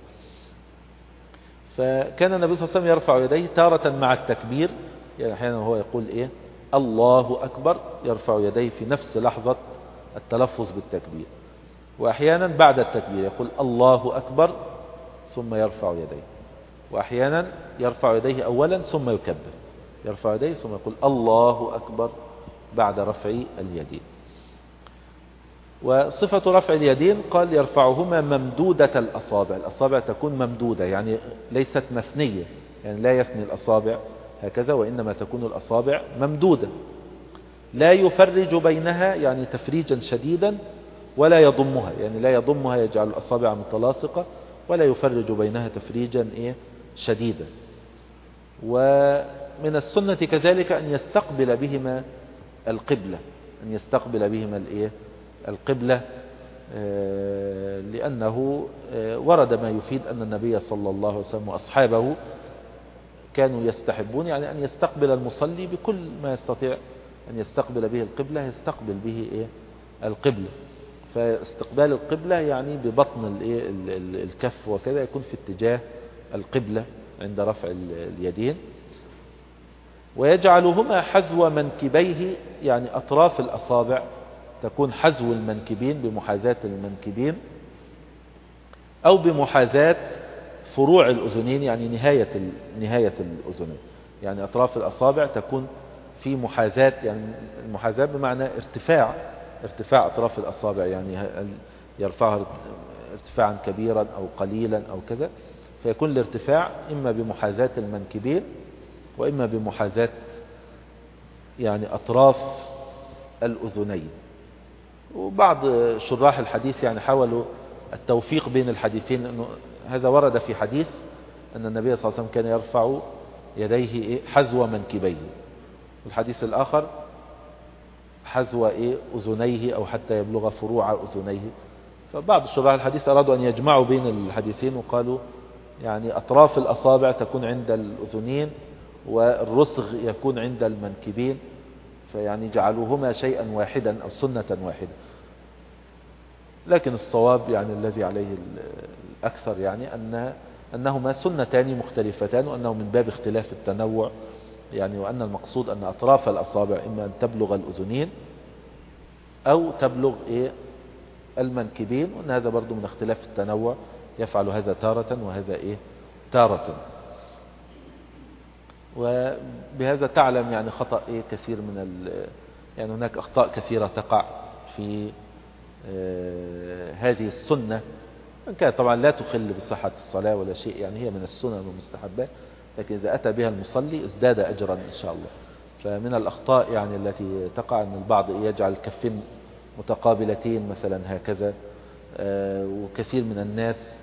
فكان النبي صلى الله عليه وسلم يرفع يديه تارة مع التكبير، يعني أحيانا هو يقول إيه الله أكبر يرفع يديه في نفس لحظة التلفظ بالتكبير، وأحيانا بعد التكبير يقول الله أكبر ثم يرفع يديه، وأحيانا يرفع يديه أولا ثم يكبر، يرفع يديه ثم يقول الله أكبر بعد رفع اليدين. وصفة رفع اليدين قال يرفعهما ممدودة الأصابع، الأصابع تكون ممدودة يعني ليست مثنية، يعني لا يثني الأصابع هكذا، وإنما تكون الأصابع ممدودة، لا يفرج بينها يعني تفريجا شديدا، ولا يضمها يعني لا يضمها يجعل الأصابع متلاصقة، ولا يفرج بينها تفريجا إيه شديدا. ومن السنة كذلك أن يستقبل بهما القبلة، أن يستقبل بهما الإيه القبلة، لأنه ورد ما يفيد أن النبي صلى الله عليه وسلم وأصحابه كانوا يستحبون يعني أن يستقبل المصلي بكل ما يستطيع أن يستقبل به القبلة، يستقبل به إيه القبلة. فاستقبال القبلة يعني ببطن الإيه الكف وكذا، يكون في اتجاه القبلة عند رفع اليدين. ويجعلهما حذو منكبيه يعني أطراف الأصابع تكون حذو المنكبين بمحاذاة المنكبين، أو بمحاذاة فروع الأذنين يعني نهاية نهاية الأذنين، يعني أطراف الأصابع تكون في محاذاة، يعني المحاذاة بمعنى ارتفاع ارتفاع أطراف الأصابع، يعني يرفعها ارتفاعا كبيرا أو قليلا أو كذا، فيكون الارتفاع إما بمحاذاة المنكبين وإما بمحاذاة يعني أطراف الأذنين. وبعض شراح الحديث يعني حاولوا التوفيق بين الحديثين، أنه هذا ورد في حديث أن النبي صلى الله عليه وسلم كان يرفع يديه حذو منكبيه، والحديث الآخر حذو أذنيه أو حتى يبلغ فروع أذنيه. فبعض شراح الحديث أرادوا أن يجمعوا بين الحديثين وقالوا يعني أطراف الأصابع تكون عند الأذنين والرسغ يكون عند المنكبين، فيعني جعلوهما شيئا واحدا أو سنة واحدة. لكن الصواب يعني الذي عليه الأكثر يعني أن أنهما سنتان مختلفتان، وأنه من باب اختلاف التنوع يعني، وأن المقصود أن أطراف الأصابع إما أن تبلغ الأذنين أو تبلغ إيه المنكبين، وأن هذا برضو من اختلاف التنوع، يفعل هذا تارة وهذا إيه تارة. وبهذا تعلم يعني خطأ إيه كثير من ال يعني هناك أخطاء كثيرة تقع في آه هذه السنة، إن كانت طبعا لا تخل بصحة الصلاة ولا شيء، يعني هي من السنن والمستحبات، لكن إذا أتى بها المصلي ازداد أجرا إن شاء الله. فمن الأخطاء يعني التي تقع أن البعض يجعل الكفين متقابلتين مثلا هكذا، آه وكثير من الناس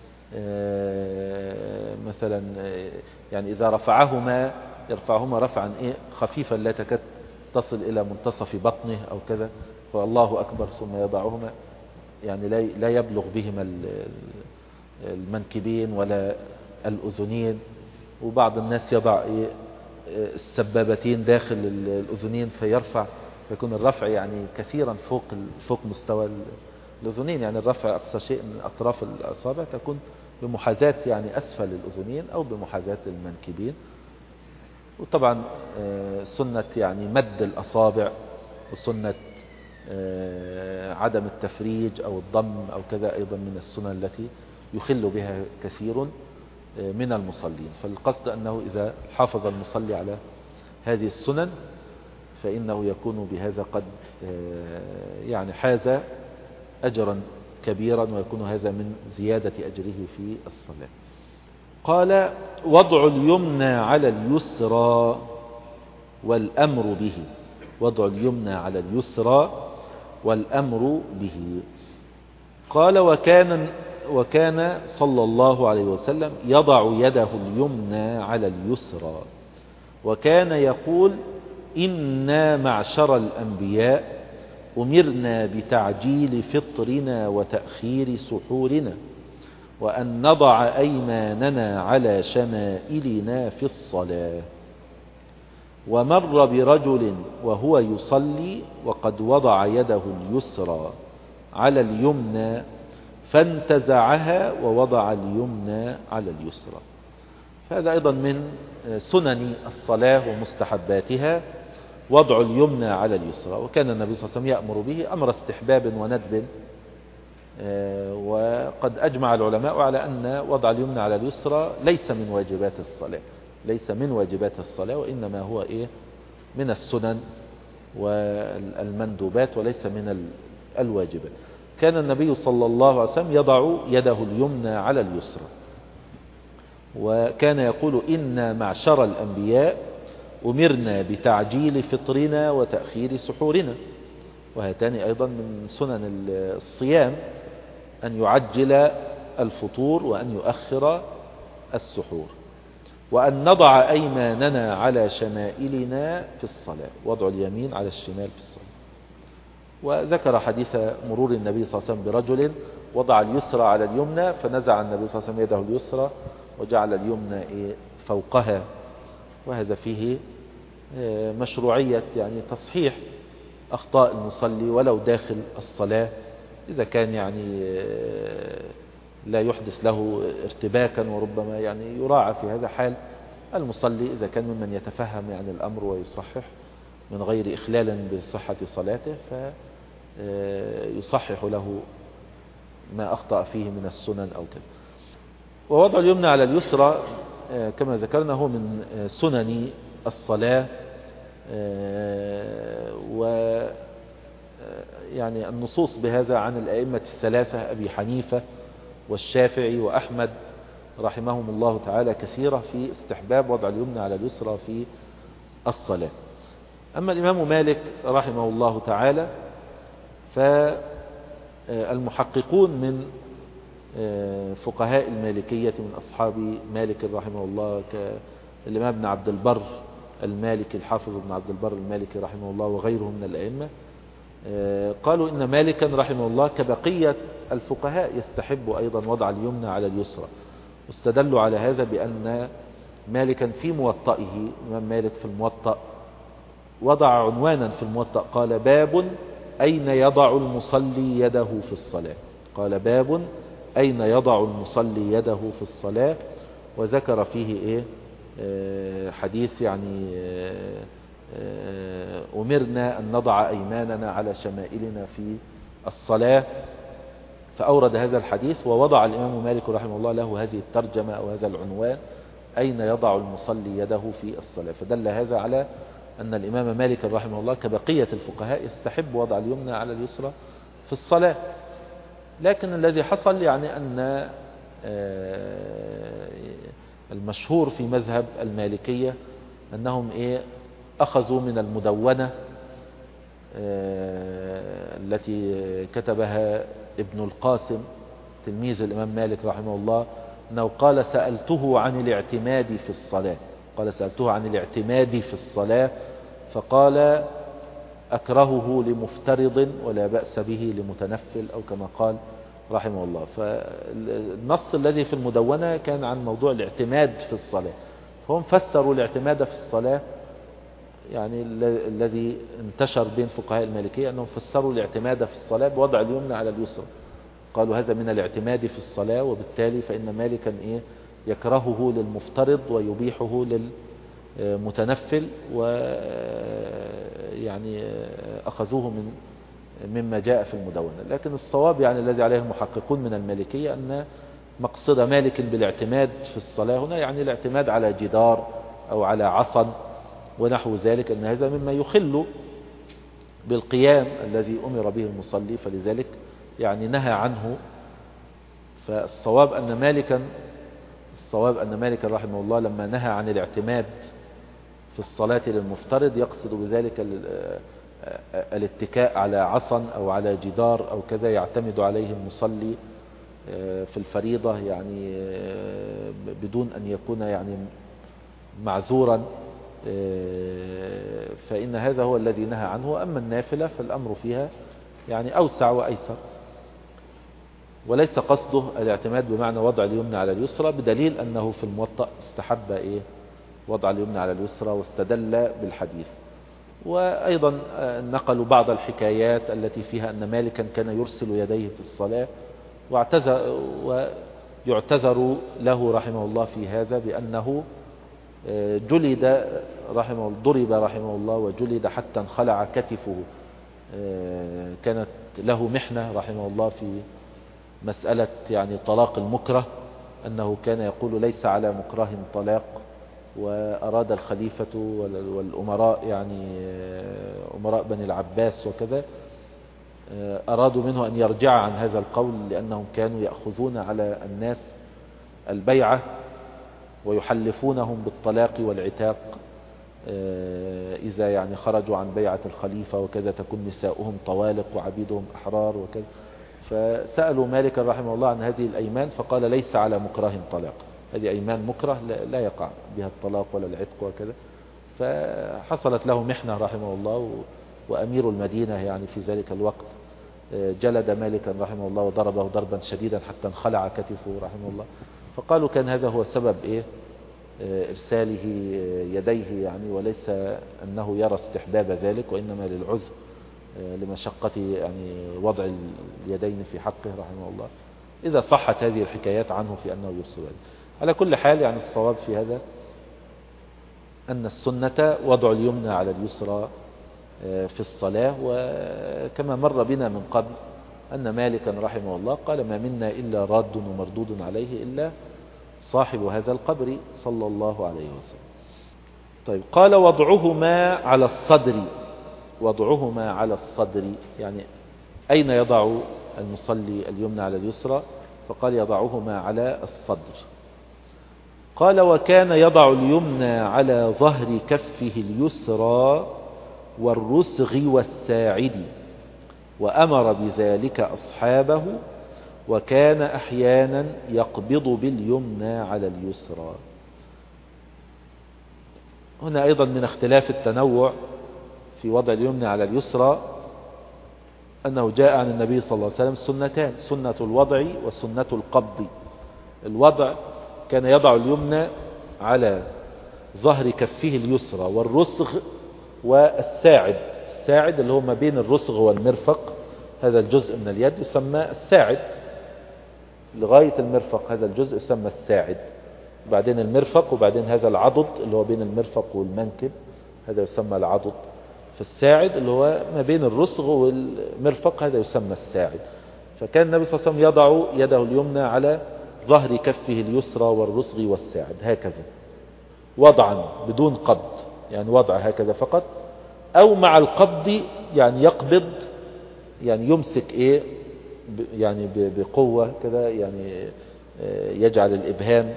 آه مثلا آه يعني إذا رفعهما يرفعهما رفعا إيه خفيفا لا تكاد تصل إلى منتصف بطنه أو كذا، فالله أكبر ثم يضعهما يعني لا لا يبلغ بهما المنكبين ولا الأذنين. وبعض الناس يضع إيه السبابتين داخل الأذنين فيرفع، فيكون الرفع يعني كثيرا فوق فوق مستوى الأذنين، يعني الرفع أقصى شيء من أطراف الأصابع تكون بمحاذاة يعني أسفل الأذنين أو بمحاذاة المنكبين. وطبعا سنة يعني مد الأصابع، وسنة عدم التفريج أو الضم أو كذا أيضا من السنن التي يخل بها كثير من المصلين. فالقصد أنه إذا حافظ المصلي على هذه السنن فإنه يكون بهذا قد يعني حاز أجرا كبيرا، ويكون هذا من زيادة أجره في الصلاة. قال وضع اليمنى على اليسرى والأمر به، وضع اليمنى على اليسرى والأمر به. قال وكان وكان صلى الله عليه وسلم يضع يده اليمنى على اليسرى، وكان يقول إنا معشر الأنبياء أمرنا بتعجيل فطرنا وتأخير سحورنا، وأن نضع أيماننا على شمائلنا في الصلاة. ومر برجل وهو يصلي وقد وضع يده اليسرى على اليمنى فانتزعها ووضع اليمنى على اليسرى. هذا أيضا من سنن الصلاة ومستحباتها، وضع اليمنى على اليسرى. وكان النبي صلى الله عليه وسلم يأمر به أمر استحباب وندب، وقد أجمع العلماء على أن وضع اليمنى على اليسرى ليس من واجبات الصلاة، ليس من واجبات الصلاة، وإنما هو إيه من السنن والمندوبات وليس من الواجبات. كان النبي صلى الله عليه وسلم يضع يده اليمنى على اليسرى، وكان يقول إنا معشر الأنبياء أمرنا بتعجيل فطرنا وتأخير سحورنا. وهاتان أيضا من سنن الصيام، أن يعجل الفطور وأن يؤخر السحور، وأن نضع أيماننا على شمائلنا في الصلاة، وضع اليمين على الشمال في الصلاة. وذكر حديث مرور النبي صلى الله عليه وسلم برجل وضع اليسرى على اليمنى، فنزع النبي صلى الله عليه وسلم يده اليسرى وجعل اليمنى فوقها. وهذا فيه مشروعية يعني تصحيح أخطاء المصلي ولو داخل الصلاة، إذا كان يعني لا يحدث له ارتباكا، وربما يعني يراعى في هذا حال المصلي إذا كان ممن يتفهم يعني الأمر ويصحح من غير إخلال بصحة صلاته، فيصحح له ما أخطأ فيه من السنن أو كذا. ووضع اليمنى على اليسرى كما ذكرنا هو من سنن الصلاة، و يعني النصوص بهذا عن الأئمة الثلاثة أبي حنيفة والشافعي وأحمد رحمهم الله تعالى كثيرة في استحباب وضع اليمنى على اليسرى في الصلاة. أما الإمام مالك رحمه الله تعالى فالمحققون من فقهاء المالكية من أصحاب مالك رحمه الله كالإمام ابن عبد البر المالكي، الحافظ ابن عبد البر المالكي رحمه الله وغيره من الأئمة، قالوا إن مالكا رحمه الله كبقية الفقهاء يستحب أيضا وضع اليمنى على اليسرى، واستدلوا على هذا بأن مالكا في موطئه، الإمام مالك في الموطأ وضع عنوانا في الموطأ قال باب أين يضع المصلي يده في الصلاة، قال باب أين يضع المصلي يده في الصلاة، وذكر فيه إيه حديث يعني أمرنا أن نضع أيماننا على شمائلنا في الصلاة، فأورد هذا الحديث. ووضع الإمام مالك رحمه الله له هذه الترجمة أو هذا العنوان أين يضع المصلي يده في الصلاة، فدل هذا على أن الإمام مالك رحمه الله كبقية الفقهاء يستحب وضع اليمنى على اليسرى في الصلاة. لكن الذي حصل يعني أن المشهور في مذهب المالكية أنهم إيه أخذوا من المدونة التي كتبها ابن القاسم تلميذ الإمام مالك رحمه الله، أنه قال سألته عن الاعتماد في الصلاة، قال سألته عن الاعتماد في الصلاة فقال أكرهه لمفترض ولا بأس به لمتنفل، أو كما قال رحمه الله. فالنص الذي في المدونة كان عن موضوع الاعتماد في الصلاة، فهم فسروا الاعتماد في الصلاة يعني الذي انتشر بين فقهاء المالكية أنهم فسروا الاعتماد في الصلاة بوضع اليمنى على اليسرى، قالوا هذا من الاعتماد في الصلاة، وبالتالي فإن مالكا إيه يكرهه للمفترض ويبيحه للمتنفل، ويعني أخذوه من مما جاء في المدونة. لكن الصواب يعني الذي عليه المحققون من المالكية أن مقصد مالك بالاعتماد في الصلاة هنا يعني الاعتماد على جدار أو على عصا ونحو ذلك، أن هذا مما يخل بالقيام الذي أمر به المصلي، فلذلك يعني نهى عنه. فالصواب أن مالكا الصواب أن مالكا رحمه الله لما نهى عن الاعتماد في الصلاة للمفترض يقصد بذلك الاتكاء على عصا أو على جدار أو كذا يعتمد عليه المصلي في الفريضة، يعني بدون أن يكون يعني معذورا، فإن هذا هو الذي نهى عنه. أما النافلة فالأمر فيها يعني أوسع وأيسر، وليس قصده الاعتماد بمعنى وضع اليمنى على اليسرى، بدليل أنه في الموطأ استحب إيه وضع اليمنى على اليسرى واستدل بالحديث. وأيضا نقلوا بعض الحكايات التي فيها أن مالكا كان يرسل يديه في الصلاة، واعتذر ويعتذر له رحمه الله في هذا بأنه جلد رحمه الله، ضرب رحمه الله وجلد حتى انخلع كتفه. كانت له محنة رحمه الله في مسألة يعني طلاق المكره، أنه كان يقول ليس على مكره طلاق، وأراد الخليفة والأمراء يعني أمراء بني العباس وكذا أرادوا منه أن يرجع عن هذا القول، لأنهم كانوا يأخذون على الناس البيعة ويحلفونهم بالطلاق والعتاق إذا يعني خرجوا عن بيعة الخليفة وكذا، تكون نساؤهم طوالق وعبيدهم أحرار وكذا. فسألوا مالك رحمه الله عن هذه الأيمان، فقال ليس على مكره طلاق، هذه أيمان مكره لا يقع بها الطلاق ولا العتق وكذا. فحصلت له محنة رحمه الله، وأمير المدينة يعني في ذلك الوقت جلد مالكا رحمه الله وضربه ضربا شديدا حتى انخلع كتفه رحمه الله. فقالوا كان هذا هو سبب إيه إرساله يديه يعني، وليس أنه يرى استحباب ذلك، وإنما للعذر لمشقة يعني وضع اليدين في حقه رحمه الله، إذا صحت هذه الحكايات عنه في أنه يرسل ذلك. على كل حال يعني الصواب في هذا أن السنة وضع اليمنى على اليسرى في الصلاة. وكما مر بنا من قبل أن مالكا رحمه الله قال ما منا إلا راد ومردود عليه إلا صاحب هذا القبر صلى الله عليه وسلم. طيب، قال وضعهما على الصدر. وضعهما على الصدر يعني أين يضع المصلي اليمنى على اليسرى؟ فقال يضعهما على الصدر. قال وكان يضع اليمنى على ظهر كفه اليسرى والرسغ والساعد، وأمر بذلك أصحابه، وكان أحيانا يقبض باليمنى على اليسرى. هنا أيضا من اختلاف التنوع في وضع اليمنى على اليسرى أنه جاء عن النبي صلى الله عليه وسلم سنتان، سنة الوضع وسنة القبض. الوضع كان يضع اليمنى على ظهر كفه اليسرى والرسغ والساعد. الساعد اللي هو ما بين الرسغ والمرفق، هذا الجزء من اليد يسمى الساعد، لغاية المرفق هذا الجزء يسمى الساعد، وبعدين المرفق، وبعدين هذا العضد اللي هو بين المرفق والمنكب هذا يسمى العضد. فالساعد اللي هو ما بين الرسغ والمرفق هذا يسمى الساعد. فكان النبي صلى الله عليه وسلم يضع يده اليمنى على ظهر كفه اليسرى والرسغ والساعد هكذا وضعا بدون قبض، يعني وضع هكذا فقط، أو مع القبض يعني يقبض، يعني يمسك إيه يعني بقوة كذا، يعني يجعل الإبهام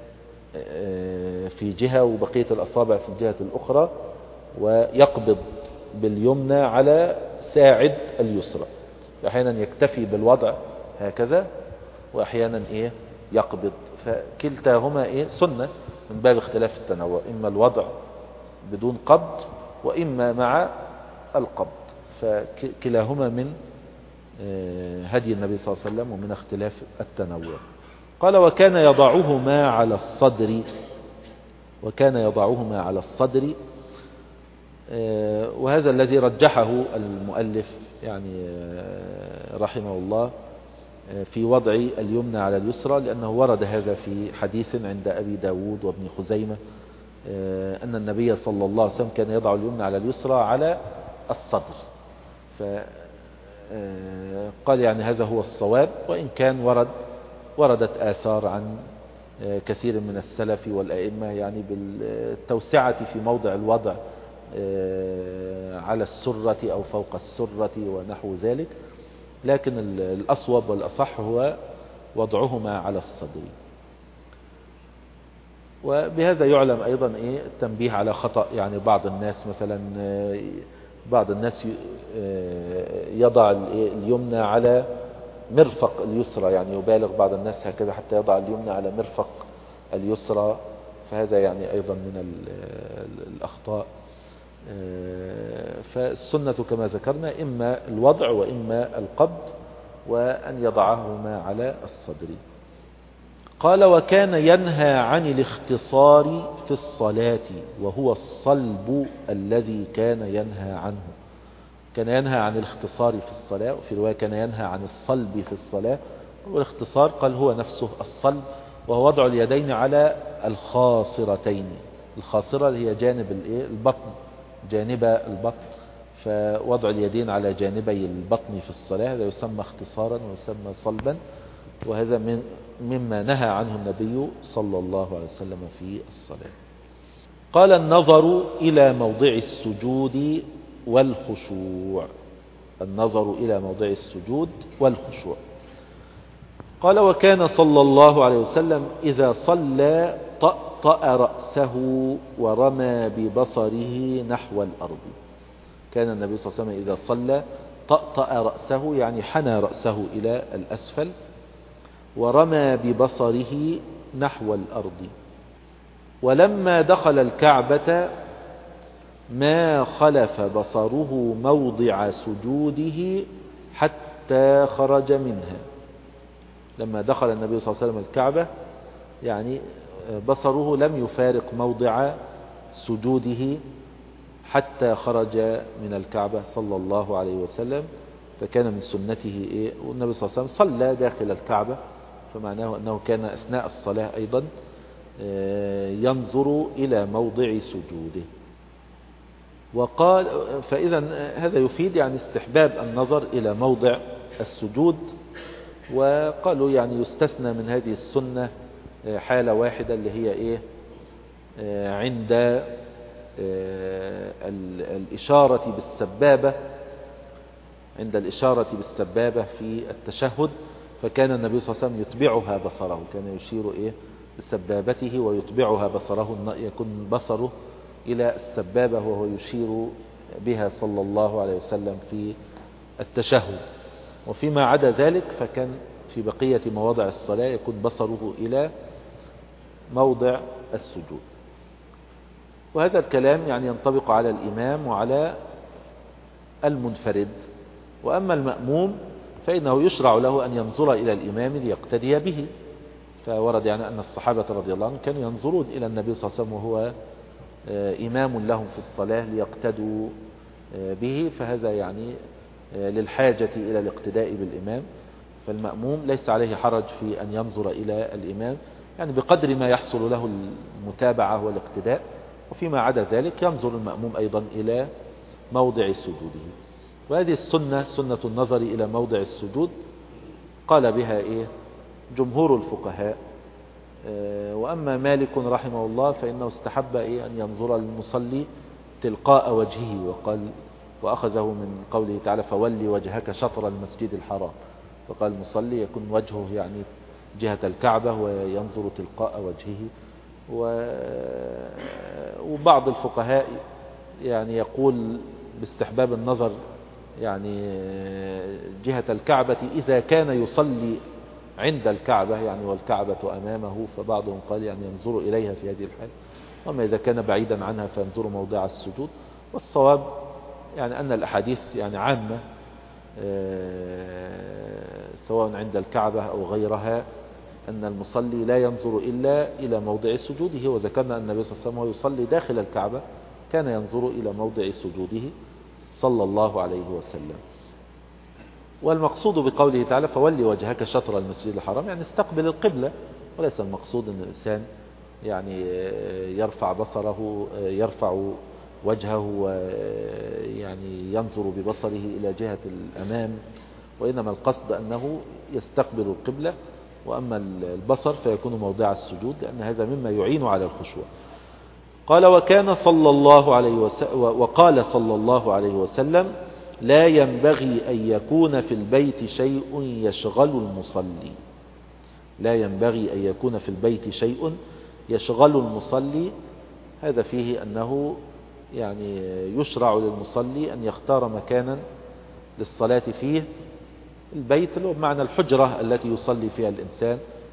في جهة وبقية الأصابع في الجهة الأخرى، ويقبض باليمنى على ساعد اليسرى. أحيانا يكتفي بالوضع هكذا، وأحيانا إيه يقبض. فكلتاهما إيه سنة من باب اختلاف التنوع، إما الوضع بدون قبض وإما مع القبض، فكلاهما من هدي النبي صلى الله عليه وسلم ومن اختلاف التنوع. قال وكان يضعهما على الصدر. وكان يضعهما على الصدر، وهذا الذي رجحه المؤلف يعني رحمه الله في وضع اليمنى على اليسرى، لأنه ورد هذا في حديث عند أبي داود وابن خزيمة أن النبي صلى الله عليه وسلم كان يضع اليمنى على اليسرى على الصدر. فقال يعني هذا هو الصواب، وإن كان ورد وردت آثار عن كثير من السلف والأئمة يعني بالتوسعة في موضع الوضع على السرة أو فوق السرة ونحو ذلك، لكن الأصوب والأصح هو وضعهما على الصدر. وبهذا يعلم أيضا إيه التنبيه على خطأ يعني بعض الناس، مثلا بعض الناس يضع اليمنى على مرفق اليسرى، يعني يبالغ بعض الناس هكذا حتى يضع اليمنى على مرفق اليسرى، فهذا يعني أيضا من الأخطاء. فالسنة كما ذكرنا إما الوضع وإما القبض، وأن يضعهما على الصدر. قال وكان ينهى عن الاختصار في الصلاة، وهو الصلب الذي كان ينهى عنه. كان ينهى عن الاختصار في الصلاة، وفي رواية كان ينهى عن الصلب في الصلاة. والاختصار قال هو نفسه الصلب، وهو وضع اليدين على الخاصرتين، الخاصرة اللي هي جانب البطن، جانب البطن، فوضع اليدين على جانبي البطن في الصلاة هذا يسمى اختصارا ويسمى صلبا، وهذا من مما نهى عنه النبي صلى الله عليه وسلم في الصلاة. قال النظر إلى موضع السجود والخشوع، النظر إلى موضع السجود والخشوع. قال وكان صلى الله عليه وسلم إذا صلى طأطأ رأسه ورمى ببصره نحو الأرض. كان النبي صلى الله عليه وسلم إذا صلى طأطأ رأسه يعني حنى رأسه إلى الأسفل، ورمى ببصره نحو الأرض. ولما دخل الكعبة ما خلف بصره موضع سجوده حتى خرج منها. لما دخل النبي صلى الله عليه وسلم الكعبة يعني بصره لم يفارق موضع سجوده حتى خرج من الكعبة صلى الله عليه وسلم. فكان من سنته إيه؟ والنبي صلى الله عليه وسلم صلى داخل الكعبة، فمعناه أنه كان أثناء الصلاة أيضا ينظر إلى موضع سجوده. وقال فإذا هذا يفيد يعني استحباب النظر إلى موضع السجود. وقالوا يعني يستثنى من هذه السنة حالة واحدة اللي هي إيه عند الإشارة بالسبابة، عند الإشارة بالسبابة في التشهد، فكان النبي صلى الله عليه وسلم يتبعها بصره، كان يشير إيه بسبابته ويتبعها بصره، يكون بصره إلى السبابة وهو يشير بها صلى الله عليه وسلم في التشهد. وفيما عدا ذلك فكان في بقية مواضع الصلاة يكون بصره إلى موضع السجود. وهذا الكلام يعني ينطبق على الإمام وعلى المنفرد. وأما المأموم فإنه يشرع له أن ينظر إلى الإمام ليقتدي به. فورد يعني أن الصحابة رضي الله عنهم كانوا ينظرون إلى النبي صلى الله عليه وسلم وهو إمام لهم في الصلاة ليقتدوا به، فهذا يعني للحاجة إلى الاقتداء بالإمام. فالمأموم ليس عليه حرج في أن ينظر إلى الإمام يعني بقدر ما يحصل له المتابعة والاقتداء، وفيما عدا ذلك ينظر المأموم أيضا إلى موضع سجوده. وهذه السنة سنة النظر إلى موضع السجود قال بها إيه جمهور الفقهاء. وأما مالك رحمه الله فإنه استحب إيه أن ينظر المصلي تلقاء وجهه، وقال وأخذه من قوله تعالى فولي وجهك شطر المسجد الحرام، فقال المصلي يكون وجهه يعني جهة الكعبة وينظر تلقاء وجهه. وبعض الفقهاء يعني يقول باستحباب النظر يعني جهة الكعبة إذا كان يصلي عند الكعبة يعني والكعبة أمامه، فبعضهم قال يعني ينظر إليها في هذه الحال. وما إذا كان بعيدا عنها فينظر موضع السجود. والصواب يعني أن الأحاديث يعني عامة سواء عند الكعبة أو غيرها أن المصلي لا ينظر إلا إلى موضع سجوده. وذكرنا أن النبي صلى الله عليه وسلم وهو يصلي داخل الكعبة كان ينظر إلى موضع سجوده صلى الله عليه وسلم. والمقصود بقوله تعالى فولي وجهك شطر المسجد الحرام يعني استقبل القبلة، وليس المقصود أن الإنسان يعني يرفع بصره يرفع وجهه ويعني ينظر ببصره إلى جهة الأمام، وإنما القصد أنه يستقبل القبلة. وأما البصر فيكون موضع السجود لأن هذا مما يعين على الخشوع. قال وكان صلى الله عليه وسلم وقال صلى الله عليه وسلم لا ينبغي أن يكون في البيت شيء يشغل المصلي، لا ينبغي أن يكون في البيت شيء يشغل المصلي. هذا فيه أنه يعني يشرع للمصلي أن يختار مكانا للصلاة فيه. البيت له بمعنى الحجرة التي يصلي فيها الإنسان،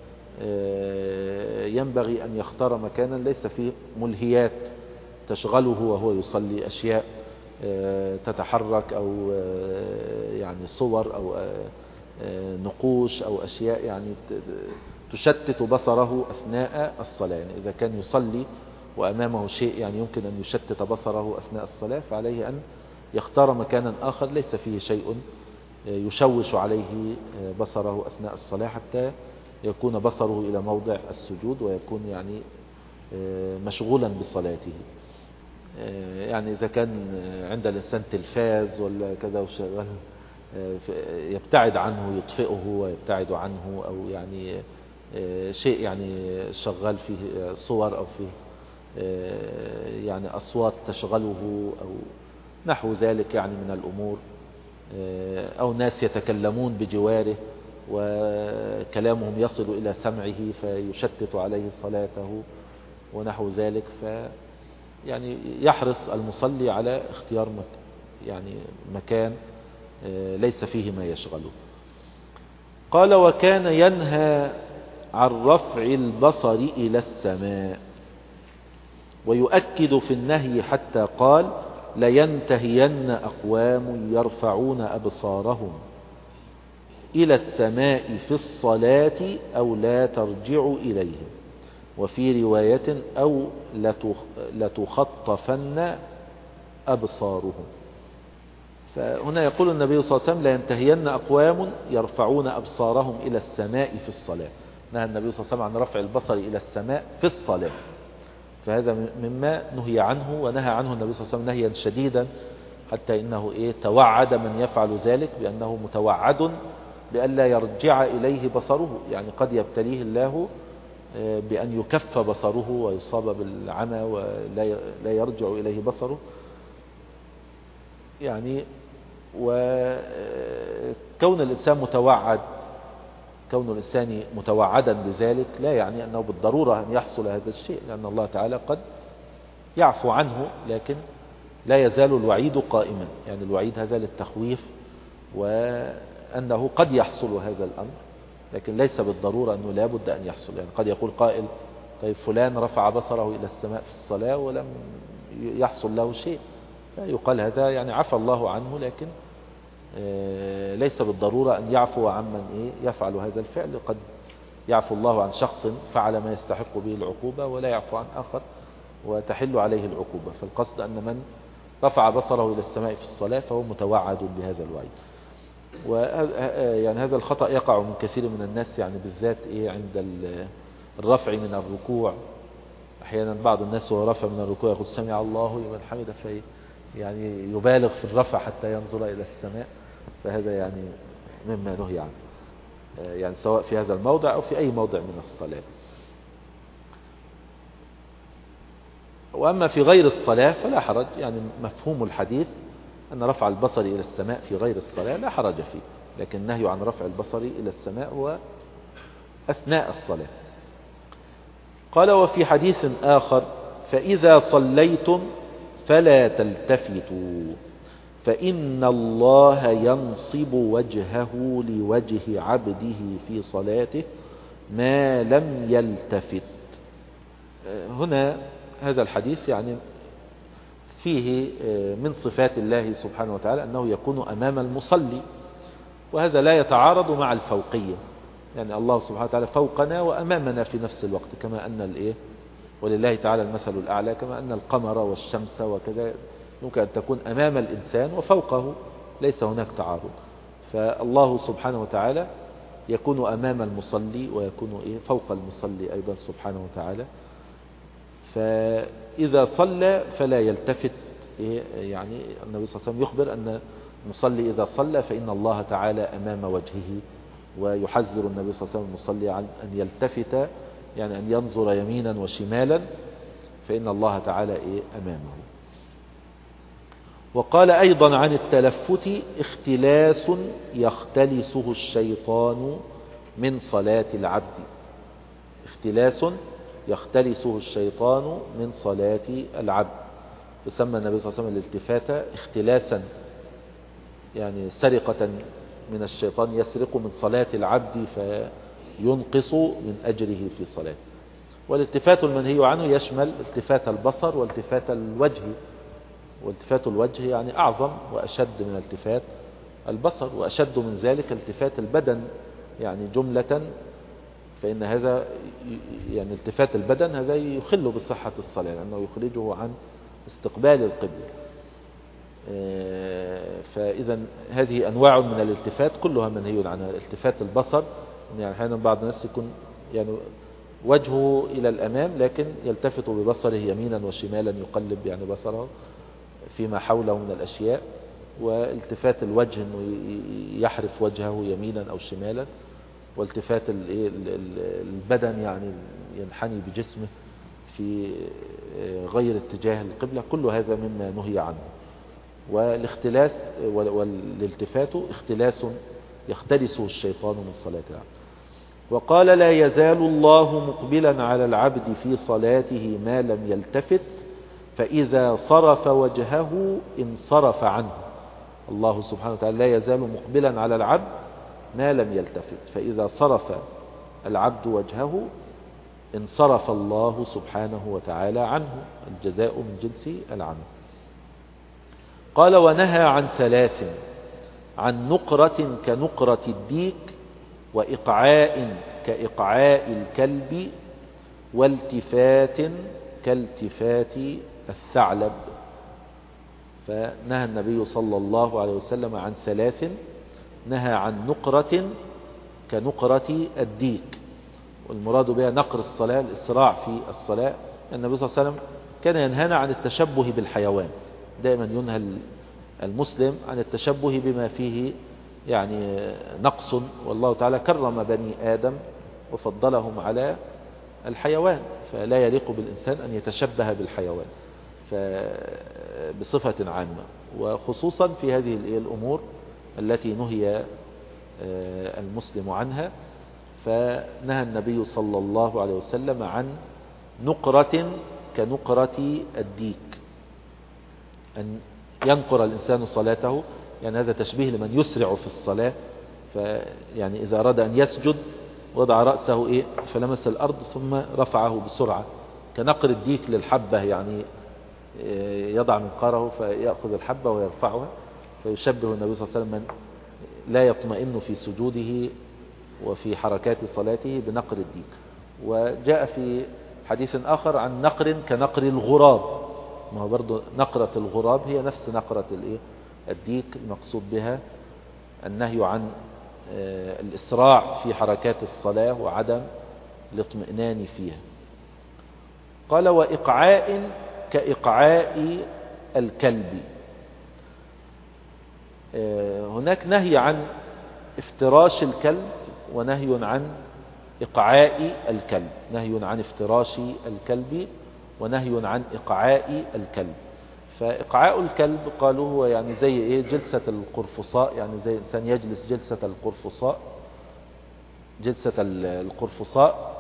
ينبغي أن يختار مكانا ليس فيه ملهيات تشغله وهو يصلي، أشياء تتحرك أو يعني صور أو نقوش أو أشياء يعني تشتت بصره أثناء الصلاة. يعني إذا كان يصلي وأمامه شيء يعني يمكن أن يشتت بصره أثناء الصلاة فعليه أن يختار مكانا آخر ليس فيه شيء يشوش عليه بصره أثناء الصلاة حتى يكون بصره إلى موضع السجود ويكون يعني مشغولا بصلاته. يعني إذا كان عند الإنسان تلفاز ولا كذا وشغال يبتعد عنه، يطفئه ويبتعد عنه، أو يعني شيء يعني شغال فيه صور أو فيه يعني أصوات تشغله أو نحو ذلك يعني من الأمور، أو ناس يتكلمون بجواره وكلامهم يصل إلى سمعه فيشتت عليه صلاته ونحو ذلك. ف يعني يحرص المصلي على اختيار مك يعني مكان ليس فيه ما يشغله. قال: وكان ينهى عن رفع البصر إلى السماء. ويؤكد في النهي حتى قال: لينتهين أقوام يرفعون أبصارهم إلى السماء في الصلاة أو لا ترجع إليهم. وفي رواية: أو لتخطفن أبصارهم. فهنا يقول النبي صلى الله عليه وسلم: لينتهين أقوام يرفعون أبصارهم إلى السماء في الصلاة. نهى النبي صلى الله عليه وسلم عن رفع البصر إلى السماء في الصلاة، فهذا مما نهي عنه، ونهى عنه النبي صلى الله عليه وسلم نهيا شديدا، حتى إنه إيه توعد من يفعل ذلك بأنه متوعد بألا يرجع إليه بصره. يعني قد يبتليه الله بأن يكف بصره ويصاب بالعمى ولا يرجع إليه بصره يعني. وكون الإنسان متوعد كون الإنسان متوعدا بذلك لا يعني أنه بالضرورة أن يحصل هذا الشيء، لأن الله تعالى قد يعفو عنه، لكن لا يزال الوعيد قائما. يعني الوعيد هذا للتخويف، وأنه قد يحصل هذا الأمر، لكن ليس بالضرورة أنه لا بد أن يحصل. يعني قد يقول قائل: طيب فلان رفع بصره إلى السماء في الصلاة ولم يحصل له شيء، فيقال هذا يعني عفى الله عنه، لكن ليس بالضرورة أن يعفو عمن يفعل هذا الفعل. قد يعفو الله عن شخص فعل ما يستحق به العقوبة ولا يعفو عن آخر وتحل عليه العقوبة. فالقصد أن من رفع بصره إلى السماء في الصلاة فهو متوعد بهذا الوعيد. ويعني هذا الخطأ يقع من كثير من الناس، يعني بالذات إيه عند الرفع من الركوع. أحيانا بعض الناس وهو رفع من الركوع يقول: سمع الله لمن حمده، في يعني يبالغ في الرفع حتى ينظر إلى السماء. فهذا يعني مما نهي عنه، يعني سواء في هذا الموضع أو في أي موضع من الصلاة. وأما في غير الصلاة فلا حرج، يعني مفهوم الحديث أن رفع البصر إلى السماء في غير الصلاة لا حرج فيه، لكن النهي عن رفع البصر إلى السماء هو أثناء الصلاة. قال: وفي حديث آخر: فإذا صليتم فلا تلتفتوا فإن الله ينصب وجهه لوجه عبده في صلاته ما لم يلتفت. هنا هذا الحديث يعني فيه من صفات الله سبحانه وتعالى أنه يكون أمام المصلي، وهذا لا يتعارض مع الفوقية. يعني الله سبحانه وتعالى فوقنا وأمامنا في نفس الوقت، كما أن الإيه ولله تعالى المثل الأعلى، كما أن القمر والشمس وكذا يمكن أن تكون أمام الإنسان وفوقه، ليس هناك تعارض. فالله سبحانه وتعالى يكون أمام المصلي ويكون إيه فوق المصلي أيضا سبحانه وتعالى. فإذا صلى فلا يلتفت إيه، يعني النبي صلى الله عليه وسلم يخبر أن المصلي إذا صلى فإن الله تعالى أمام وجهه، ويحذر النبي صلى الله عليه وسلم المصلي عن أن يلتفت، يعني أن ينظر يمينا وشمالا، فإن الله تعالى إيه أمامه. وقال أيضا عن التلفت: اختلاس يختلسه الشيطان من صلاة العبد. اختلاس يختلسه الشيطان من صلاة العبد. فسمى النبي صلى الله عليه وسلم الالتفات اختلاسا، يعني سرقة من الشيطان يسرق من صلاة العبد فينقص من أجره في صلاته. والالتفات المنهي عنه يشمل التفات البصر والتفات الوجه، والتفات الوجه يعني أعظم وأشد من التفات البصر، وأشد من ذلك التفات البدن يعني جملة، فإن هذا يعني التفات البدن هذا يخل بصحة الصلاة، لأنه يخرجه عن استقبال القبلة. فإذا هذه أنواع من الالتفات كلها منهي عنها. التفات البصر يعني أحيانا بعض الناس يكون يعني وجهه إلى الأمام، لكن يلتفت ببصره يمينا وشمالا، يقلب يعني بصره فيما حوله من الأشياء. والتفات الوجه أنه يحرف وجهه يمينا أو شمالا، والتفات البدن يعني ينحني بجسمه في غير اتجاه القبلة، كل هذا مما نهي عنه. والاختلاس والالتفات اختلاس يختلسه الشيطان من صلاة العبد. وقال لا يزال الله مقبلا على العبد في صلاته ما لم يلتفت، فإذا صرف وجهه انصرف عنه. الله سبحانه وتعالى لا يزال مقبلا على العبد ما لم يلتفت، فإذا صرف العبد وجهه انصرف الله سبحانه وتعالى عنه، الجزاء من جنس العمل. قال ونهى عن ثلاث: عن نقرة كنقرة الديك، وإقعاء كإقعاء الكلب، والتفات كالتفات الثعلب. فنهى النبي صلى الله عليه وسلم عن ثلاث: نهى عن نقرة كنقرة الديك، والمراد بها نقر الصلاة، الإسراع في الصلاة. النبي صلى الله عليه وسلم كان ينهانا عن التشبه بالحيوان، دائما ينهى المسلم عن التشبه بما فيه يعني نقص، والله تعالى كرم بني آدم وفضلهم على الحيوان، فلا يليق بالإنسان أن يتشبه بالحيوان بصفة عامة، وخصوصا في هذه الأمور التي نهي المسلم عنها. فنهى النبي صلى الله عليه وسلم عن نقرة كنقرة الديك، أن ينقر الإنسان صلاته، يعني هذا تشبيه لمن يسرع في الصلاة، فيعني إذا أراد أن يسجد وضع رأسه إيه فلمس الأرض ثم رفعه بسرعة، كنقر الديك للحبة، يعني يضع منقاره فيأخذ الحبة ويرفعها، فيشبه النبي صلى الله عليه وسلم من لا يطمئن في سجوده وفي حركات صلاته بنقر الديك. وجاء في حديث آخر عن نقر كنقر الغراب، ما هو برضو نقرة الغراب هي نفس نقرة الديك، المقصود بها النهي عن الإسراع في حركات الصلاة وعدم الاطمئنان فيها. قال وإقعاء كإقعاء الكلب. هناك نهي عن افتراش الكلب ونهي عن إقعاء الكلب، نهي عن افتراش الكلب ونهي عن إقعاء الكلب. فإقعاء الكلب قالوا هو يعني زي إيه جلسة القرفصاء، يعني زي إنسان يجلس جلسة القرفصاء، جلسة القرفصاء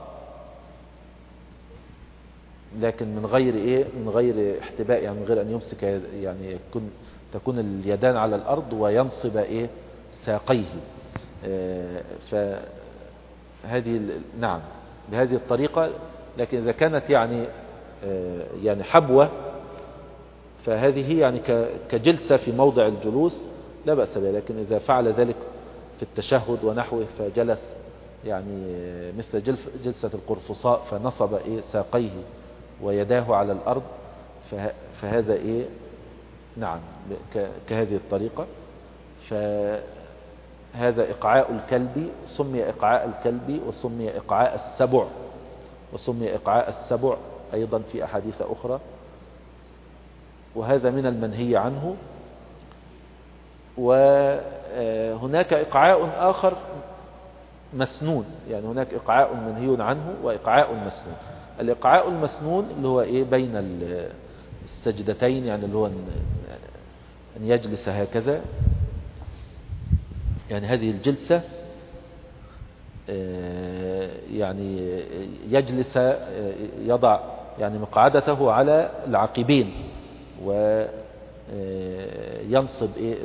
لكن من غير إيه من غير احتباء، يعني من غير أن يمسك، يعني يكون تكون اليدان على الأرض وينصب إيه ساقيه. فهذه نعم بهذه الطريقة. لكن إذا كانت يعني يعني حبوة فهذه يعني كجلسة في موضع الجلوس لا بأس بها، لكن إذا فعل ذلك في التشهد ونحوه فجلس يعني مثل جلسة القرفصاء فنصب إيه ساقيه ويداه على الأرض، فهذا إيه نعم كهذه الطريقة. فهذا إقعاء الكلب، سمي إقعاء الكلب وسمي إقعاء السبع، وسمي إقعاء السبع أيضا في أحاديث أخرى، وهذا من المنهي عنه. وهناك إقعاء آخر مسنون، يعني هناك إقعاء منهي عنه وإقعاء مسنون. الإقعاء المسنون اللي هو إيه بين السجدتين، يعني اللي هو أن يجلس هكذا، يعني هذه الجلسة يعني يجلس يضع يعني مقعدته على العقبين وينصب إيه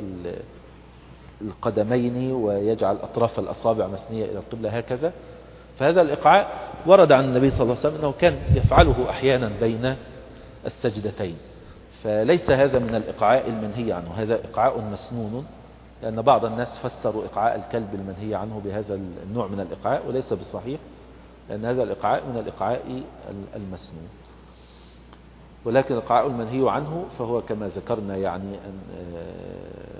القدمين ويجعل أطراف الأصابع مسنية إلى القبلة هكذا. فهذا الإقعاء ورد عن النبي صلى الله عليه وسلم أنه كان يفعله أحيانا بين السجدتين، فليس هذا من الإقعاء المنهي عنه، هذا إقعاء مسنون، لأن بعض الناس فسروا إقعاء الكلب المنهي عنه بهذا النوع من الإقعاء، وليس بصحيح، لأن هذا الإقعاء من الإقعاء المسنون. ولكن الإقعاء المنهي عنه فهو كما ذكرنا يعني أن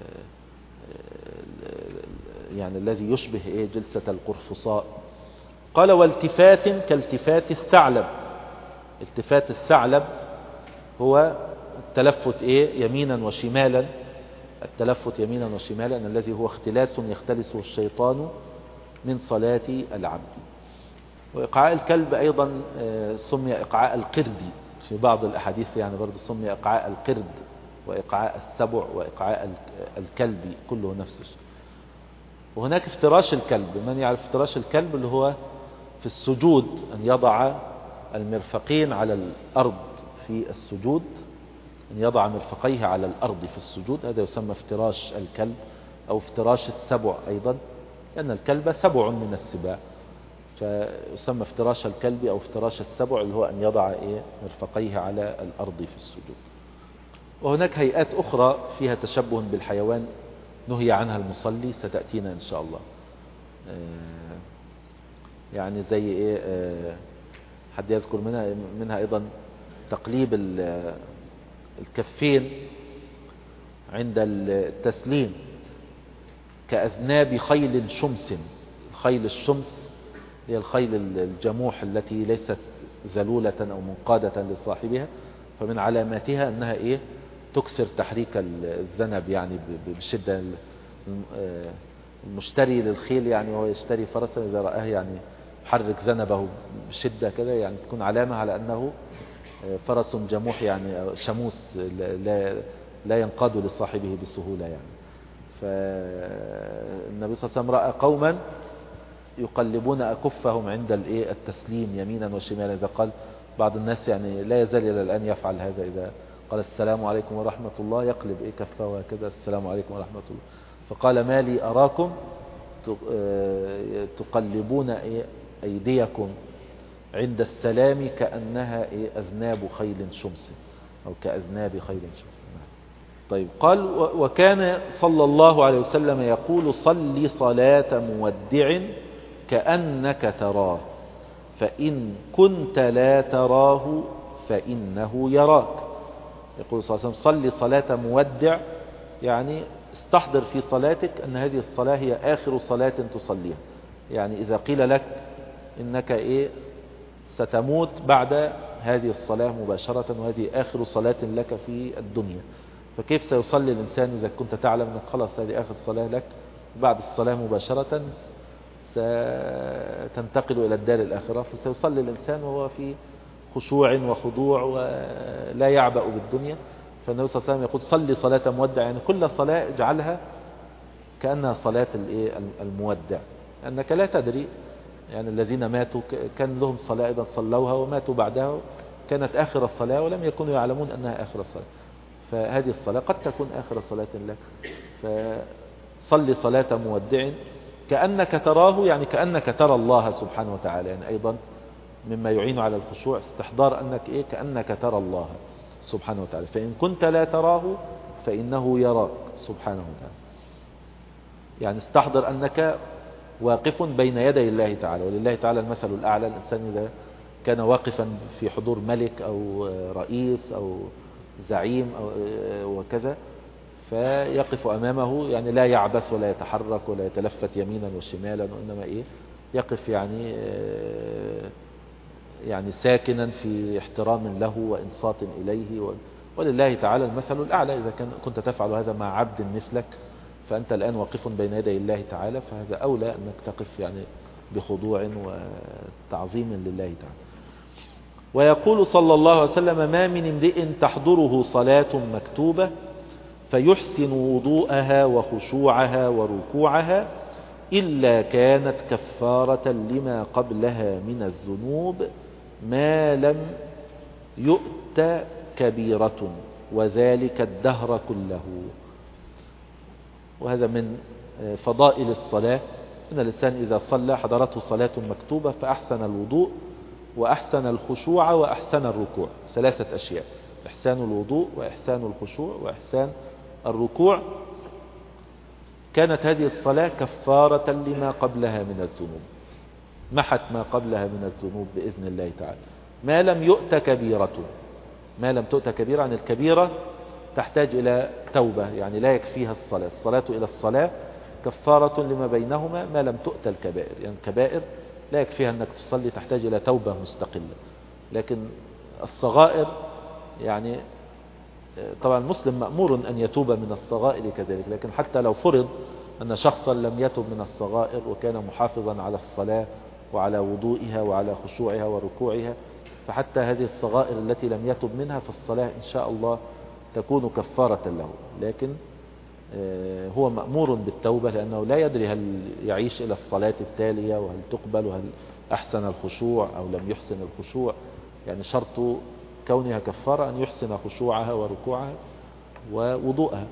يعني الذي يشبه إيه جلسة القرفصاء، قال والتفات كالتفات الثعلب. التفات الثعلب هو التلفت إيه يمينا وشمالا، التلفت يمينا وشمالا الذي هو اختلاس يختلسه الشيطان من صلاة العبد. وإقعاء الكلب أيضا سمي إقعاء القرد في بعض الأحاديث، يعني برضه سمي إقعاء القرد وإقعاء السبع وإقعاء الكلب كله نفس الشيء. وهناك افتراش الكلب. من يعرف افتراش الكلب؟ اللي هو في السجود أن يضع المرفقين على الأرض في السجود، أن يضع مرفقيه على الأرض في السجود، هذا يسمى افتراش الكلب أو افتراش السبع أيضا، لأن الكلب سبع من السباع، فيسمى افتراش الكلب أو افتراش السبع، اللي هو أن يضع إيه مرفقيه على الأرض في السجود. وهناك هيئات أخرى فيها تشبه بالحيوان نهي عنها المصلي، ستأتينا إن شاء الله. يعني زي إيه، حد يذكر منها منها أيضا تقليب الكفين عند التسليم كأذناب خيل شمس. الخيل الشمس هي الخيل الجموح التي ليست ذلولة أو منقادة لصاحبها، فمن علاماتها أنها إيه تكسر تحريك الذنب، يعني بشدة. المشتري للخيل يعني وهو يشتري فرسا إذا رآه يعني يحرك ذنبه بشدة كده، يعني تكون علامة على أنه فرس جموح، يعني شموس لا لا ينقاد لصاحبه بسهولة يعني. فالنبي صلى الله عليه وسلم رأى قوما يقلبون أكفهم عند التسليم يمينا وشمالا. إذا قال بعض الناس يعني لا يزال إلى الآن يفعل هذا، إذا قال السلام عليكم ورحمة الله يقلب إيه كفه هكذا، السلام عليكم ورحمة الله. فقال ما لي أراكم تقلبون إيه أيديكم عند السلام كأنها إيه أذناب خيل شمس أو كأذناب خيل شمس. طيب، قال وكان صلى الله عليه وسلم يقول صل صلاة مودع كأنك تراه، فإن كنت لا تراه فإنه يراك. يقول صلى الله عليه وسلم صل صلاة مودع، يعني استحضر في صلاتك أن هذه الصلاة هي آخر صلاة تصليها. يعني إذا قيل لك إنك إيه ستموت بعد هذه الصلاة مباشرة وهذه آخر صلاة لك في الدنيا، فكيف سيصلي الإنسان إذا كنت تعلم أنك خلاص هذه آخر صلاة لك، بعد الصلاة مباشرة ستنتقل إلى الدار الآخرة، فسيصلي الإنسان وهو في خشوع وخضوع ولا يعبأ بالدنيا. فالنبي صلى الله عليه وسلم يقول صلي صلاة مودع، يعني كل صلاة اجعلها كأنها صلاة المودع، أنك لا تدري، يعني الذين ماتوا كان لهم صلاة أيضا صلوها وماتوا بعدها كانت آخر الصلاة ولم يكونوا يعلمون أنها آخر الصلاة، فهذه الصلاة قد تكون آخر صلاة لك. فصلي صلاة مودع كأنك تراه، يعني كأنك ترى الله سبحانه وتعالى، يعني أيضا مما يعين على الخشوع استحضار أنك إيه كأنك ترى الله سبحانه وتعالى، فإن كنت لا تراه فإنه يراك سبحانه وتعالى. يعني استحضر أنك واقف بين يدي الله تعالى، ولله تعالى المثل الأعلى. الإنسان إذا كان واقفا في حضور ملك أو رئيس أو زعيم أو وكذا، فيقف أمامه يعني لا يعبث ولا يتحرك ولا يتلفت يمينا وشمالا، وإنما إيه يقف يعني يعني ساكنا في احترام له وإنصات إليه. ولله تعالى المثل الأعلى. إذا كان كنت تفعل هذا مع عبد مثلك، فأنت الآن واقف بين يدي الله تعالى، فهذا أولى أنك تقف يعني بخضوع وتعظيم لله تعالى. ويقول صلى الله عليه وسلم ما من امرئ تحضره صلاة مكتوبة فيحسن وضوءها وخشوعها وركوعها إلا كانت كفارة لما قبلها من الذنوب ما لم يؤت كبيرة، وذلك الدهر كله. وهذا من فضائل الصلاة، إن الإنسان إذا صلى حضرته صلاة مكتوبة فأحسن الوضوء وأحسن الخشوع وأحسن الركوع، ثلاثة أشياء: إحسان الوضوء وإحسان الخشوع وإحسان الركوع، كانت هذه الصلاة كفارة لما قبلها من الذنوب، محت ما قبلها من الذنوب بإذن الله تعالى، ما لم يؤت كبيرة. ما لم تؤت كبيرة عن الكبيرة تحتاج إلى توبة، يعني لا يكفيها الصلاة. الصلاة إلى الصلاة كفارة لما بينهما ما لم تؤت الكبائر، يعني الكبائر لا يكفيها أنك تصلي، تحتاج إلى توبة مستقلة. لكن الصغائر يعني طبعا المسلم مأمور أن يتوب من الصغائر كذلك، لكن حتى لو فرض أن شخصا لم يتوب من الصغائر وكان محافظا على الصلاة وعلى وضوئها وعلى خشوعها وركوعها، فحتى هذه الصغائر التي لم يتوب منها في الصلاة إن شاء الله تكون كفارة له. لكن هو مأمور بالتوبة، لأنه لا يدري هل يعيش إلى الصلاة التالية وهل تقبل وهل أحسن الخشوع أو لم يحسن الخشوع. يعني شرط كونها كفارة أن يحسن خشوعها وركوعها ووضوءها.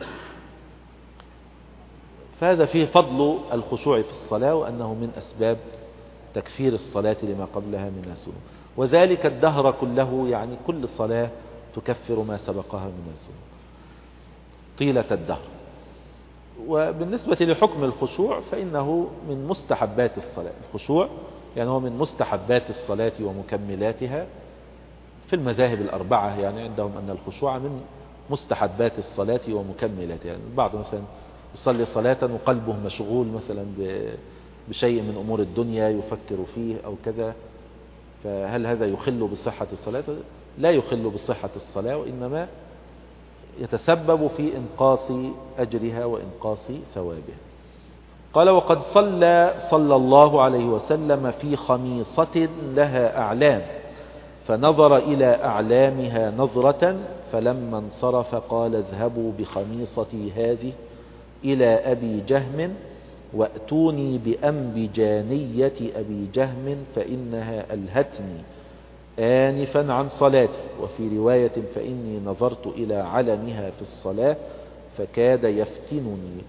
فهذا فيه فضل الخشوع في الصلاة، وأنه من أسباب تكفير الصلاة لما قبلها من الذنوب، وذلك الدهر كله، يعني كل صلاة تكفر ما سبقها من الذنوب طيلة الدهر. وبالنسبة لحكم الخشوع فإنه من مستحبات الصلاة. الخشوع يعني هو من مستحبات الصلاة ومكملاتها في المذاهب الأربعة، يعني عندهم أن الخشوع من مستحبات الصلاة ومكملاتها. يعني البعض مثلا يصلي صلاة وقلبه مشغول مثلا بشيء من أمور الدنيا يفكر فيه أو كذا، فهل هذا يخل بصحة الصلاة؟ لا يخل بصحة الصلاة، وإنما يتسبب في إنقاص أجرها وإنقاص ثوابها. قال: وقد صلى صلى الله عليه وسلم في خميصة لها أعلام، فنظر إلى أعلامها نظرة، فلما انصرف قال: اذهبوا بخميصتي هذه إلى أبي جهم وأتوني بأنبجانية أبي جهم فإنها ألهتني آنفا عن صلاتي. وفي رواية: فإني نظرت إلى علمها في الصلاة فكاد يفتنني.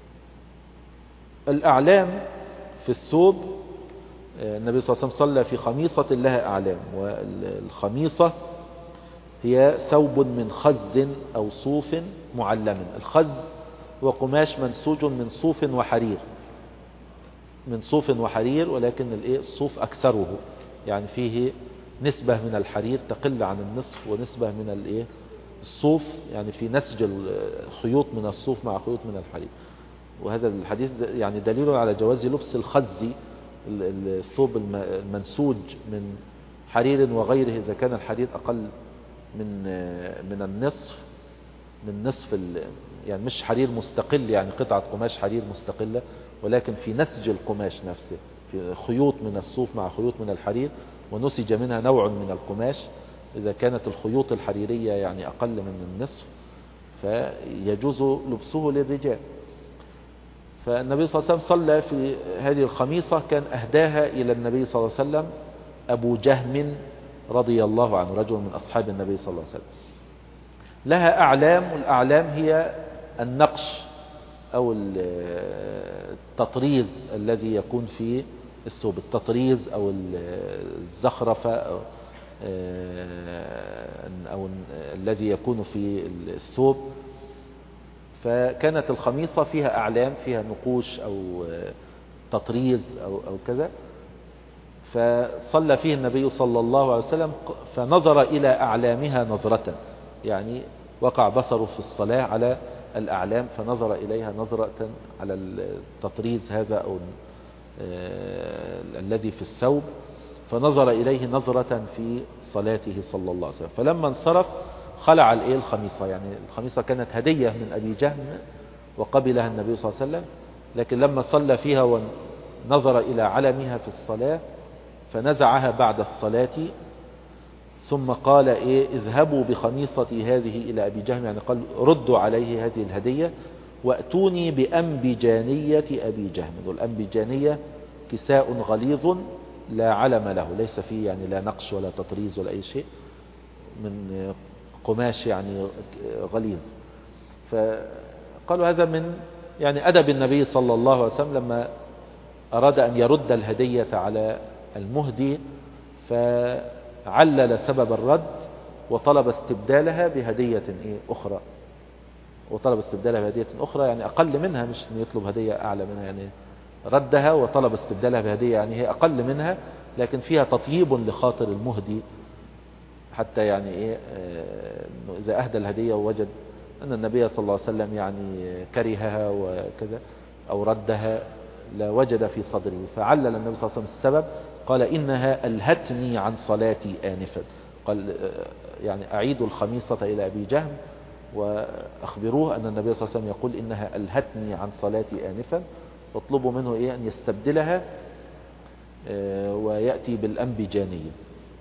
الأعلام في الثوب، النبي صلى الله عليه وسلم صلى في خميصة لها أعلام، والخميصة هي ثوب من خز أو صوف معلم. الخز هو قماش منسوج من صوف وحرير، من صوف وحرير، ولكن الصوف أكثره، يعني فيه نسبة من الحرير تقل عن النصف، ونسبة من الصوف، يعني في نسج الخيوط من الصوف مع خيوط من الحرير. وهذا الحديث يعني دليل على جواز لبس الخز، الثوب المنسوج من حرير وغيره، إذا كان الحرير أقل من من النصف، من نصف يعني مش حرير مستقل، يعني قطعة قماش حرير مستقلة، ولكن في نسج القماش نفسه، في خيوط من الصوف مع خيوط من الحرير، ونسج منها نوع من القماش. إذا كانت الخيوط الحريرية يعني أقل من النصف فيجوز لبسه للرجال. فالنبي صلى الله عليه وسلم صلى في هذه الخميصة، كان أهداها إلى النبي صلى الله عليه وسلم أبو جهم رضي الله عنه، رجل من أصحاب النبي صلى الله عليه وسلم. لها أعلام، والأعلام هي النقش أو التطريز الذي يكون في الثوب، التطريز أو الزخرفة أو, أو الذي يكون في الثوب. فكانت الخميصة فيها أعلام، فيها نقوش أو تطريز أو, أو كذا. فصلى فيه النبي صلى الله عليه وسلم، فنظر إلى أعلامها نظرة، يعني وقع بصره في الصلاة على الأعلام، فنظر إليها نظرة على التطريز هذا أو الذي في الثوب، فنظر إليه نظرة في صلاته صلى الله عليه وسلم. فلما انصرف خلع الإيه الخميصة، يعني الخميصة كانت هدية من أبي جهم وقبلها النبي صلى الله عليه وسلم، لكن لما صلى فيها ونظر إلى علمها في الصلاة فنزعها بعد الصلاة، ثم قال إيه: اذهبوا بخميصتي هذه إلى أبي جهم، يعني قال ردوا عليه هذه الهدية، وأتوني بأنبجانية أبي جهم. والأنبجانية كساء غليظ لا علم له، ليس فيه يعني لا نقش ولا تطريز ولا أي شيء، من قماش يعني غليظ. فقالوا هذا من يعني أدب النبي صلى الله عليه وسلم، لما أراد أن يرد الهدية على المهدي فعلل سبب الرد وطلب استبدالها بهدية أخرى، وطلب استبدالها بهدية أخرى يعني أقل منها، مش يطلب هدية أعلى منها، يعني ردها وطلب استبدالها بهدية يعني هي أقل منها، لكن فيها تطيب لخاطر المهدي، حتى يعني إيه إذا أهدى الهدية ووجد أن النبي صلى الله عليه وسلم يعني كرهها وكذا أو ردها، لا وجد في صدره، فعلل النبي صلى الله عليه وسلم السبب قال إنها ألهتني عن صلاتي آنفا. قال يعني أعيدوا الخميصة إلى أبي جهم وأخبروه أن النبي صلى الله عليه وسلم يقول إنها ألهتني عن صلاتي آنفا، واطلبوا منه إيه أن يستبدلها ويأتي بالأنبجانية.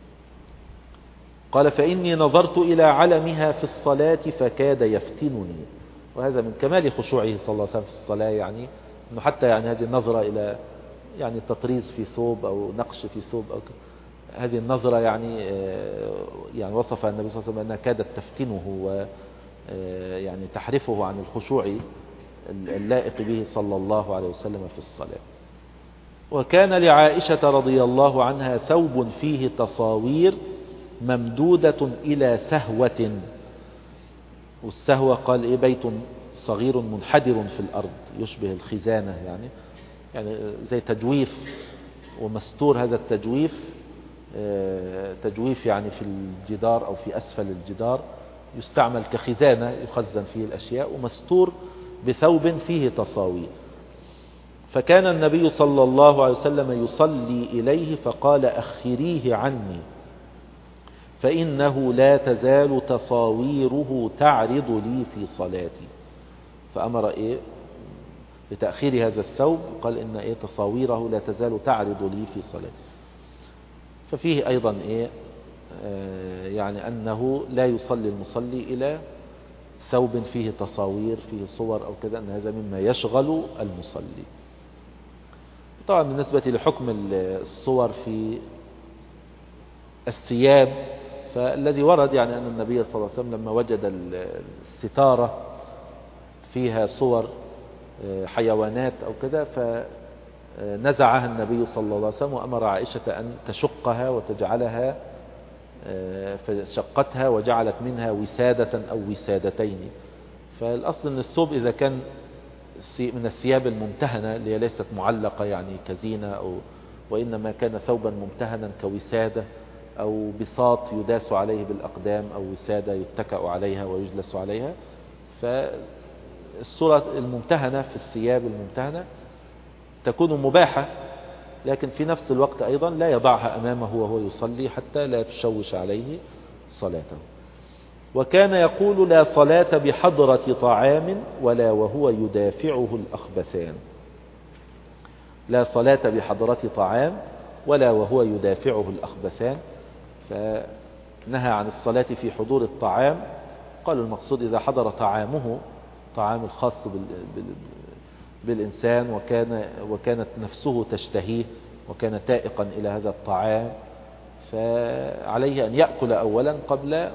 قال فإني نظرت إلى علمها في الصلاة فكاد يفتنني. وهذا من كمال خشوعه صلى الله عليه وسلم في الصلاة، يعني أنه حتى يعني هذه النظرة إلى يعني تطريز في ثوب أو نقش في ثوب أو هذه النظرة يعني يعني وصف النبي صلى الله عليه وسلم أنها كادت تفتنه و يعني تحرفه عن الخشوع اللائق به صلى الله عليه وسلم في الصلاة. وكان لعائشة رضي الله عنها ثوب فيه تصاوير ممدودة إلى سهوة. والسهوة قال إيه بيت صغير منحدر في الأرض يشبه الخزانة، يعني يعني زي تجويف ومستور. هذا التجويف تجويف يعني في الجدار أو في أسفل الجدار، يستعمل كخزانة يخزن فيه الأشياء، ومستور بثوب فيه تصاوير. فكان النبي صلى الله عليه وسلم يصلي إليه فقال أخريه عني فإنه لا تزال تصاويره تعرض لي في صلاتي. فأمر إيه بتأخير هذا الثوب، قال إن إيه تصاويره لا تزال تعرض لي في صلاتي. ففيه أيضا إيه آه يعني أنه لا يصلي المصلي إلى ثوب فيه تصاوير فيه صور أو كذا، أن هذا مما يشغل المصلي. طبعا بالنسبة لحكم الصور في الثياب، فالذي ورد يعني أن النبي صلى الله عليه وسلم لما وجد الستارة فيها صور حيوانات أو كذا فنزعها النبي صلى الله عليه وسلم وأمر عائشة أن تشقها وتجعلها، فشقتها وجعلت منها وسادة أو وسادتين. فالأصل أن الثوب إذا كان من الثياب الممتهنة اللي هي ليست معلقة يعني كزينة، أو وإنما كان ثوبا ممتهنا كوسادة أو بساط يداس عليه بالأقدام أو وسادة يتكأ عليها ويجلس عليها، فالصورة الممتهنة في الثياب الممتهنة تكون مباحة، لكن في نفس الوقت أيضا لا يضعها أمامه وهو يصلي حتى لا تشوش عليه صلاته. وكان يقول لا صلاة بحضرة طعام ولا وهو يدافعه الأخبثان. لا صلاة بحضرة طعام ولا وهو يدافعه الأخبثان، فنهى عن الصلاة في حضور الطعام. قالوا المقصود إذا حضر طعامه، طعام الخاص بالإنسان وكان وكانت نفسه تشتهيه وكان تائقا إلى هذا الطعام، فعليه أن يأكل أولا قبل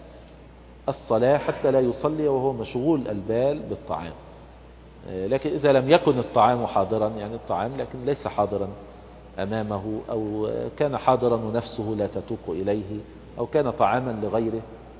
الصلاة حتى لا يصلي وهو مشغول البال بالطعام. لكن إذا لم يكن الطعام حاضرا، يعني الطعام لكن ليس حاضرا أمامه، أو كان حاضرا ونفسه لا تتوق إليه، أو كان طعاما لغيره،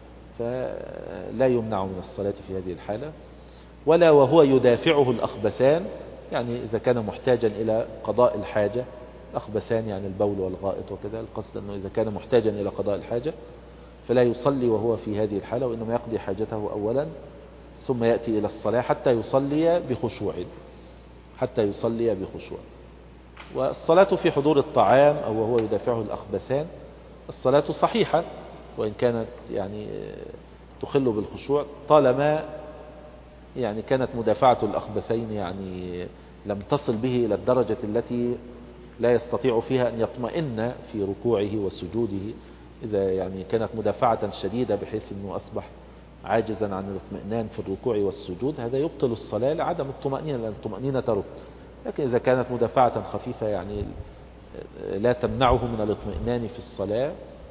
فلا يمنع من الصلاة في هذه الحالة. ولا وهو يدافعه الأخبثان، يعني إذا كان محتاجا إلى قضاء الحاجة. الأخبثان يعني البول والغائط وكذا، القصد أنه إذا كان محتاجا إلى قضاء الحاجة فلا يصلي وهو في هذه الحالة، وإنما يقضي حاجته أولا ثم يأتي إلى الصلاة حتى يصلي بخشوع حتى يصلي بخشوع. والصلاة في حضور الطعام أو وهو يدافعه الأخبثان الصلاة صحيحة، وإن كانت يعني تخل بالخشوع، طالما يعني كانت مدافعة الأخبثين يعني لم تصل به إلى الدرجة التي لا يستطيع فيها أن يطمئن في ركوعه وسجوده. إذا يعني كانت مدافعة شديدة بحيث أنه أصبح عاجزا عن الاطمئنان في الركوع والسجود، هذا يبطل الصلاة لعدم الطمأنينة، لأن الطمأنينة ركن. لكن إذا كانت مدافعة خفيفة يعني لا تمنعه من الاطمئنان في الصلاة،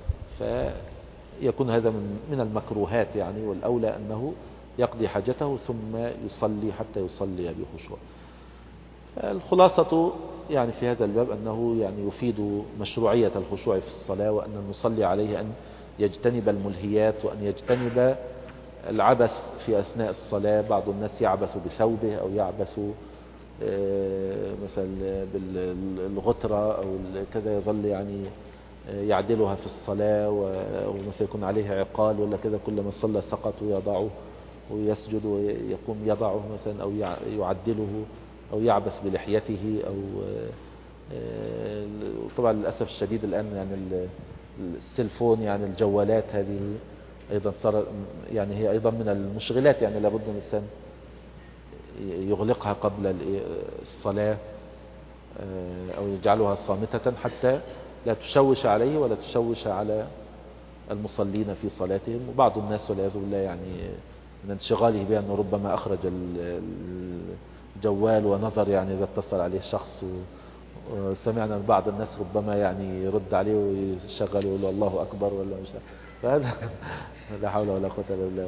فيكون هذا من من المكروهات يعني، والأولى أنه يقضي حاجته ثم يصلي حتى يصلي بخشوع. الخلاصة يعني في هذا الباب أنه يعني يفيد مشروعية الخشوع في الصلاة، وأن المصلي عليه أن يجتنب الملهيات وأن يجتنب العبث في أثناء الصلاة. بعض الناس يعبث بثوبه أو يعبث مثلا بالغترة أو كذا، يظل يعني يعدلها في الصلاة، ومثلا يكون عليها عقال ولا كذا، كلما صلى سقط ويضعه ويسجد ويقوم يضعه مثلا، أو يعدله أو يعبث بلحيته أو طبعا للأسف الشديد الآن يعني السيلفون يعني الجوالات هذه أيضا صار يعني هي أيضا من المشغلات، يعني لابد الإنسان يغلقها قبل الصلاة أو يجعلها صامتة حتى لا تشوش عليه ولا تشوش على المصلين في صلاتهم. وبعض الناس والعياذ بالله يعني من انشغاله بها أنه ربما أخرج الجوال ونظر يعني إذا اتصل عليه شخص، وسمعنا من بعض الناس ربما يعني يرد عليه ويشغل ويقول الله أكبر ولا مش، فهذا لا حول ولا قوة إلا بالله.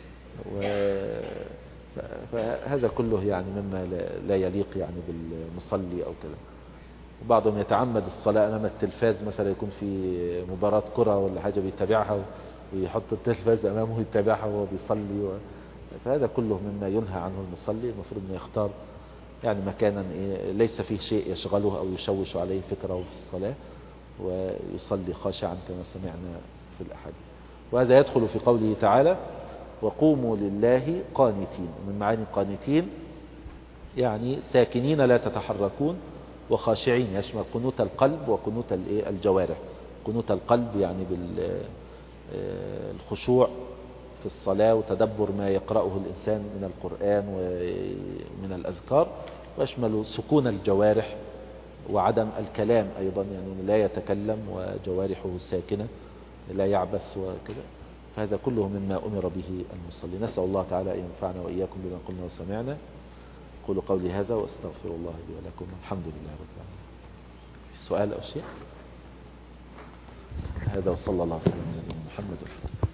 فهذا كله يعني مما لا يليق يعني بالمصلي أو كذا. وبعضهم يتعمد الصلاة أمام التلفاز، مثلا يكون في مباراة كرة ولا حاجة بيتابعها ويحط التلفاز أمامه ويتابعها وهو بيصلي و... فهذا كله مما ينهى عنه المصلي. المفروض أنه يختار يعني مكانا ليس فيه شيء يشغله أو يشوش عليه فكره في الصلاة، ويصلي خاشعا كما سمعنا في الأحاديث. وهذا يدخل في قوله تعالى وقوموا لله قانتين. من معاني قانتين يعني ساكنين لا تتحركون وخاشعين، يشمل قنوت القلب وقنوت الجوارح. قنوت القلب يعني بالخشوع في الصلاة وتدبر ما يقرأه الإنسان من القرآن ومن الأذكار، ويشمل سكون الجوارح وعدم الكلام أيضا، يعني لا يتكلم وجوارحه ساكنة لا يعبث وكذا. فهذا كله مما أمر به المصلي. نسأل الله تعالى أن ينفعنا وإياكم بما قلنا وسمعنا. قولوا قولي هذا واستغفر الله لي ولكم. الحمد لله رب العالمين. السؤال أو شيء؟ هذا وصلى الله وسلم على محمد.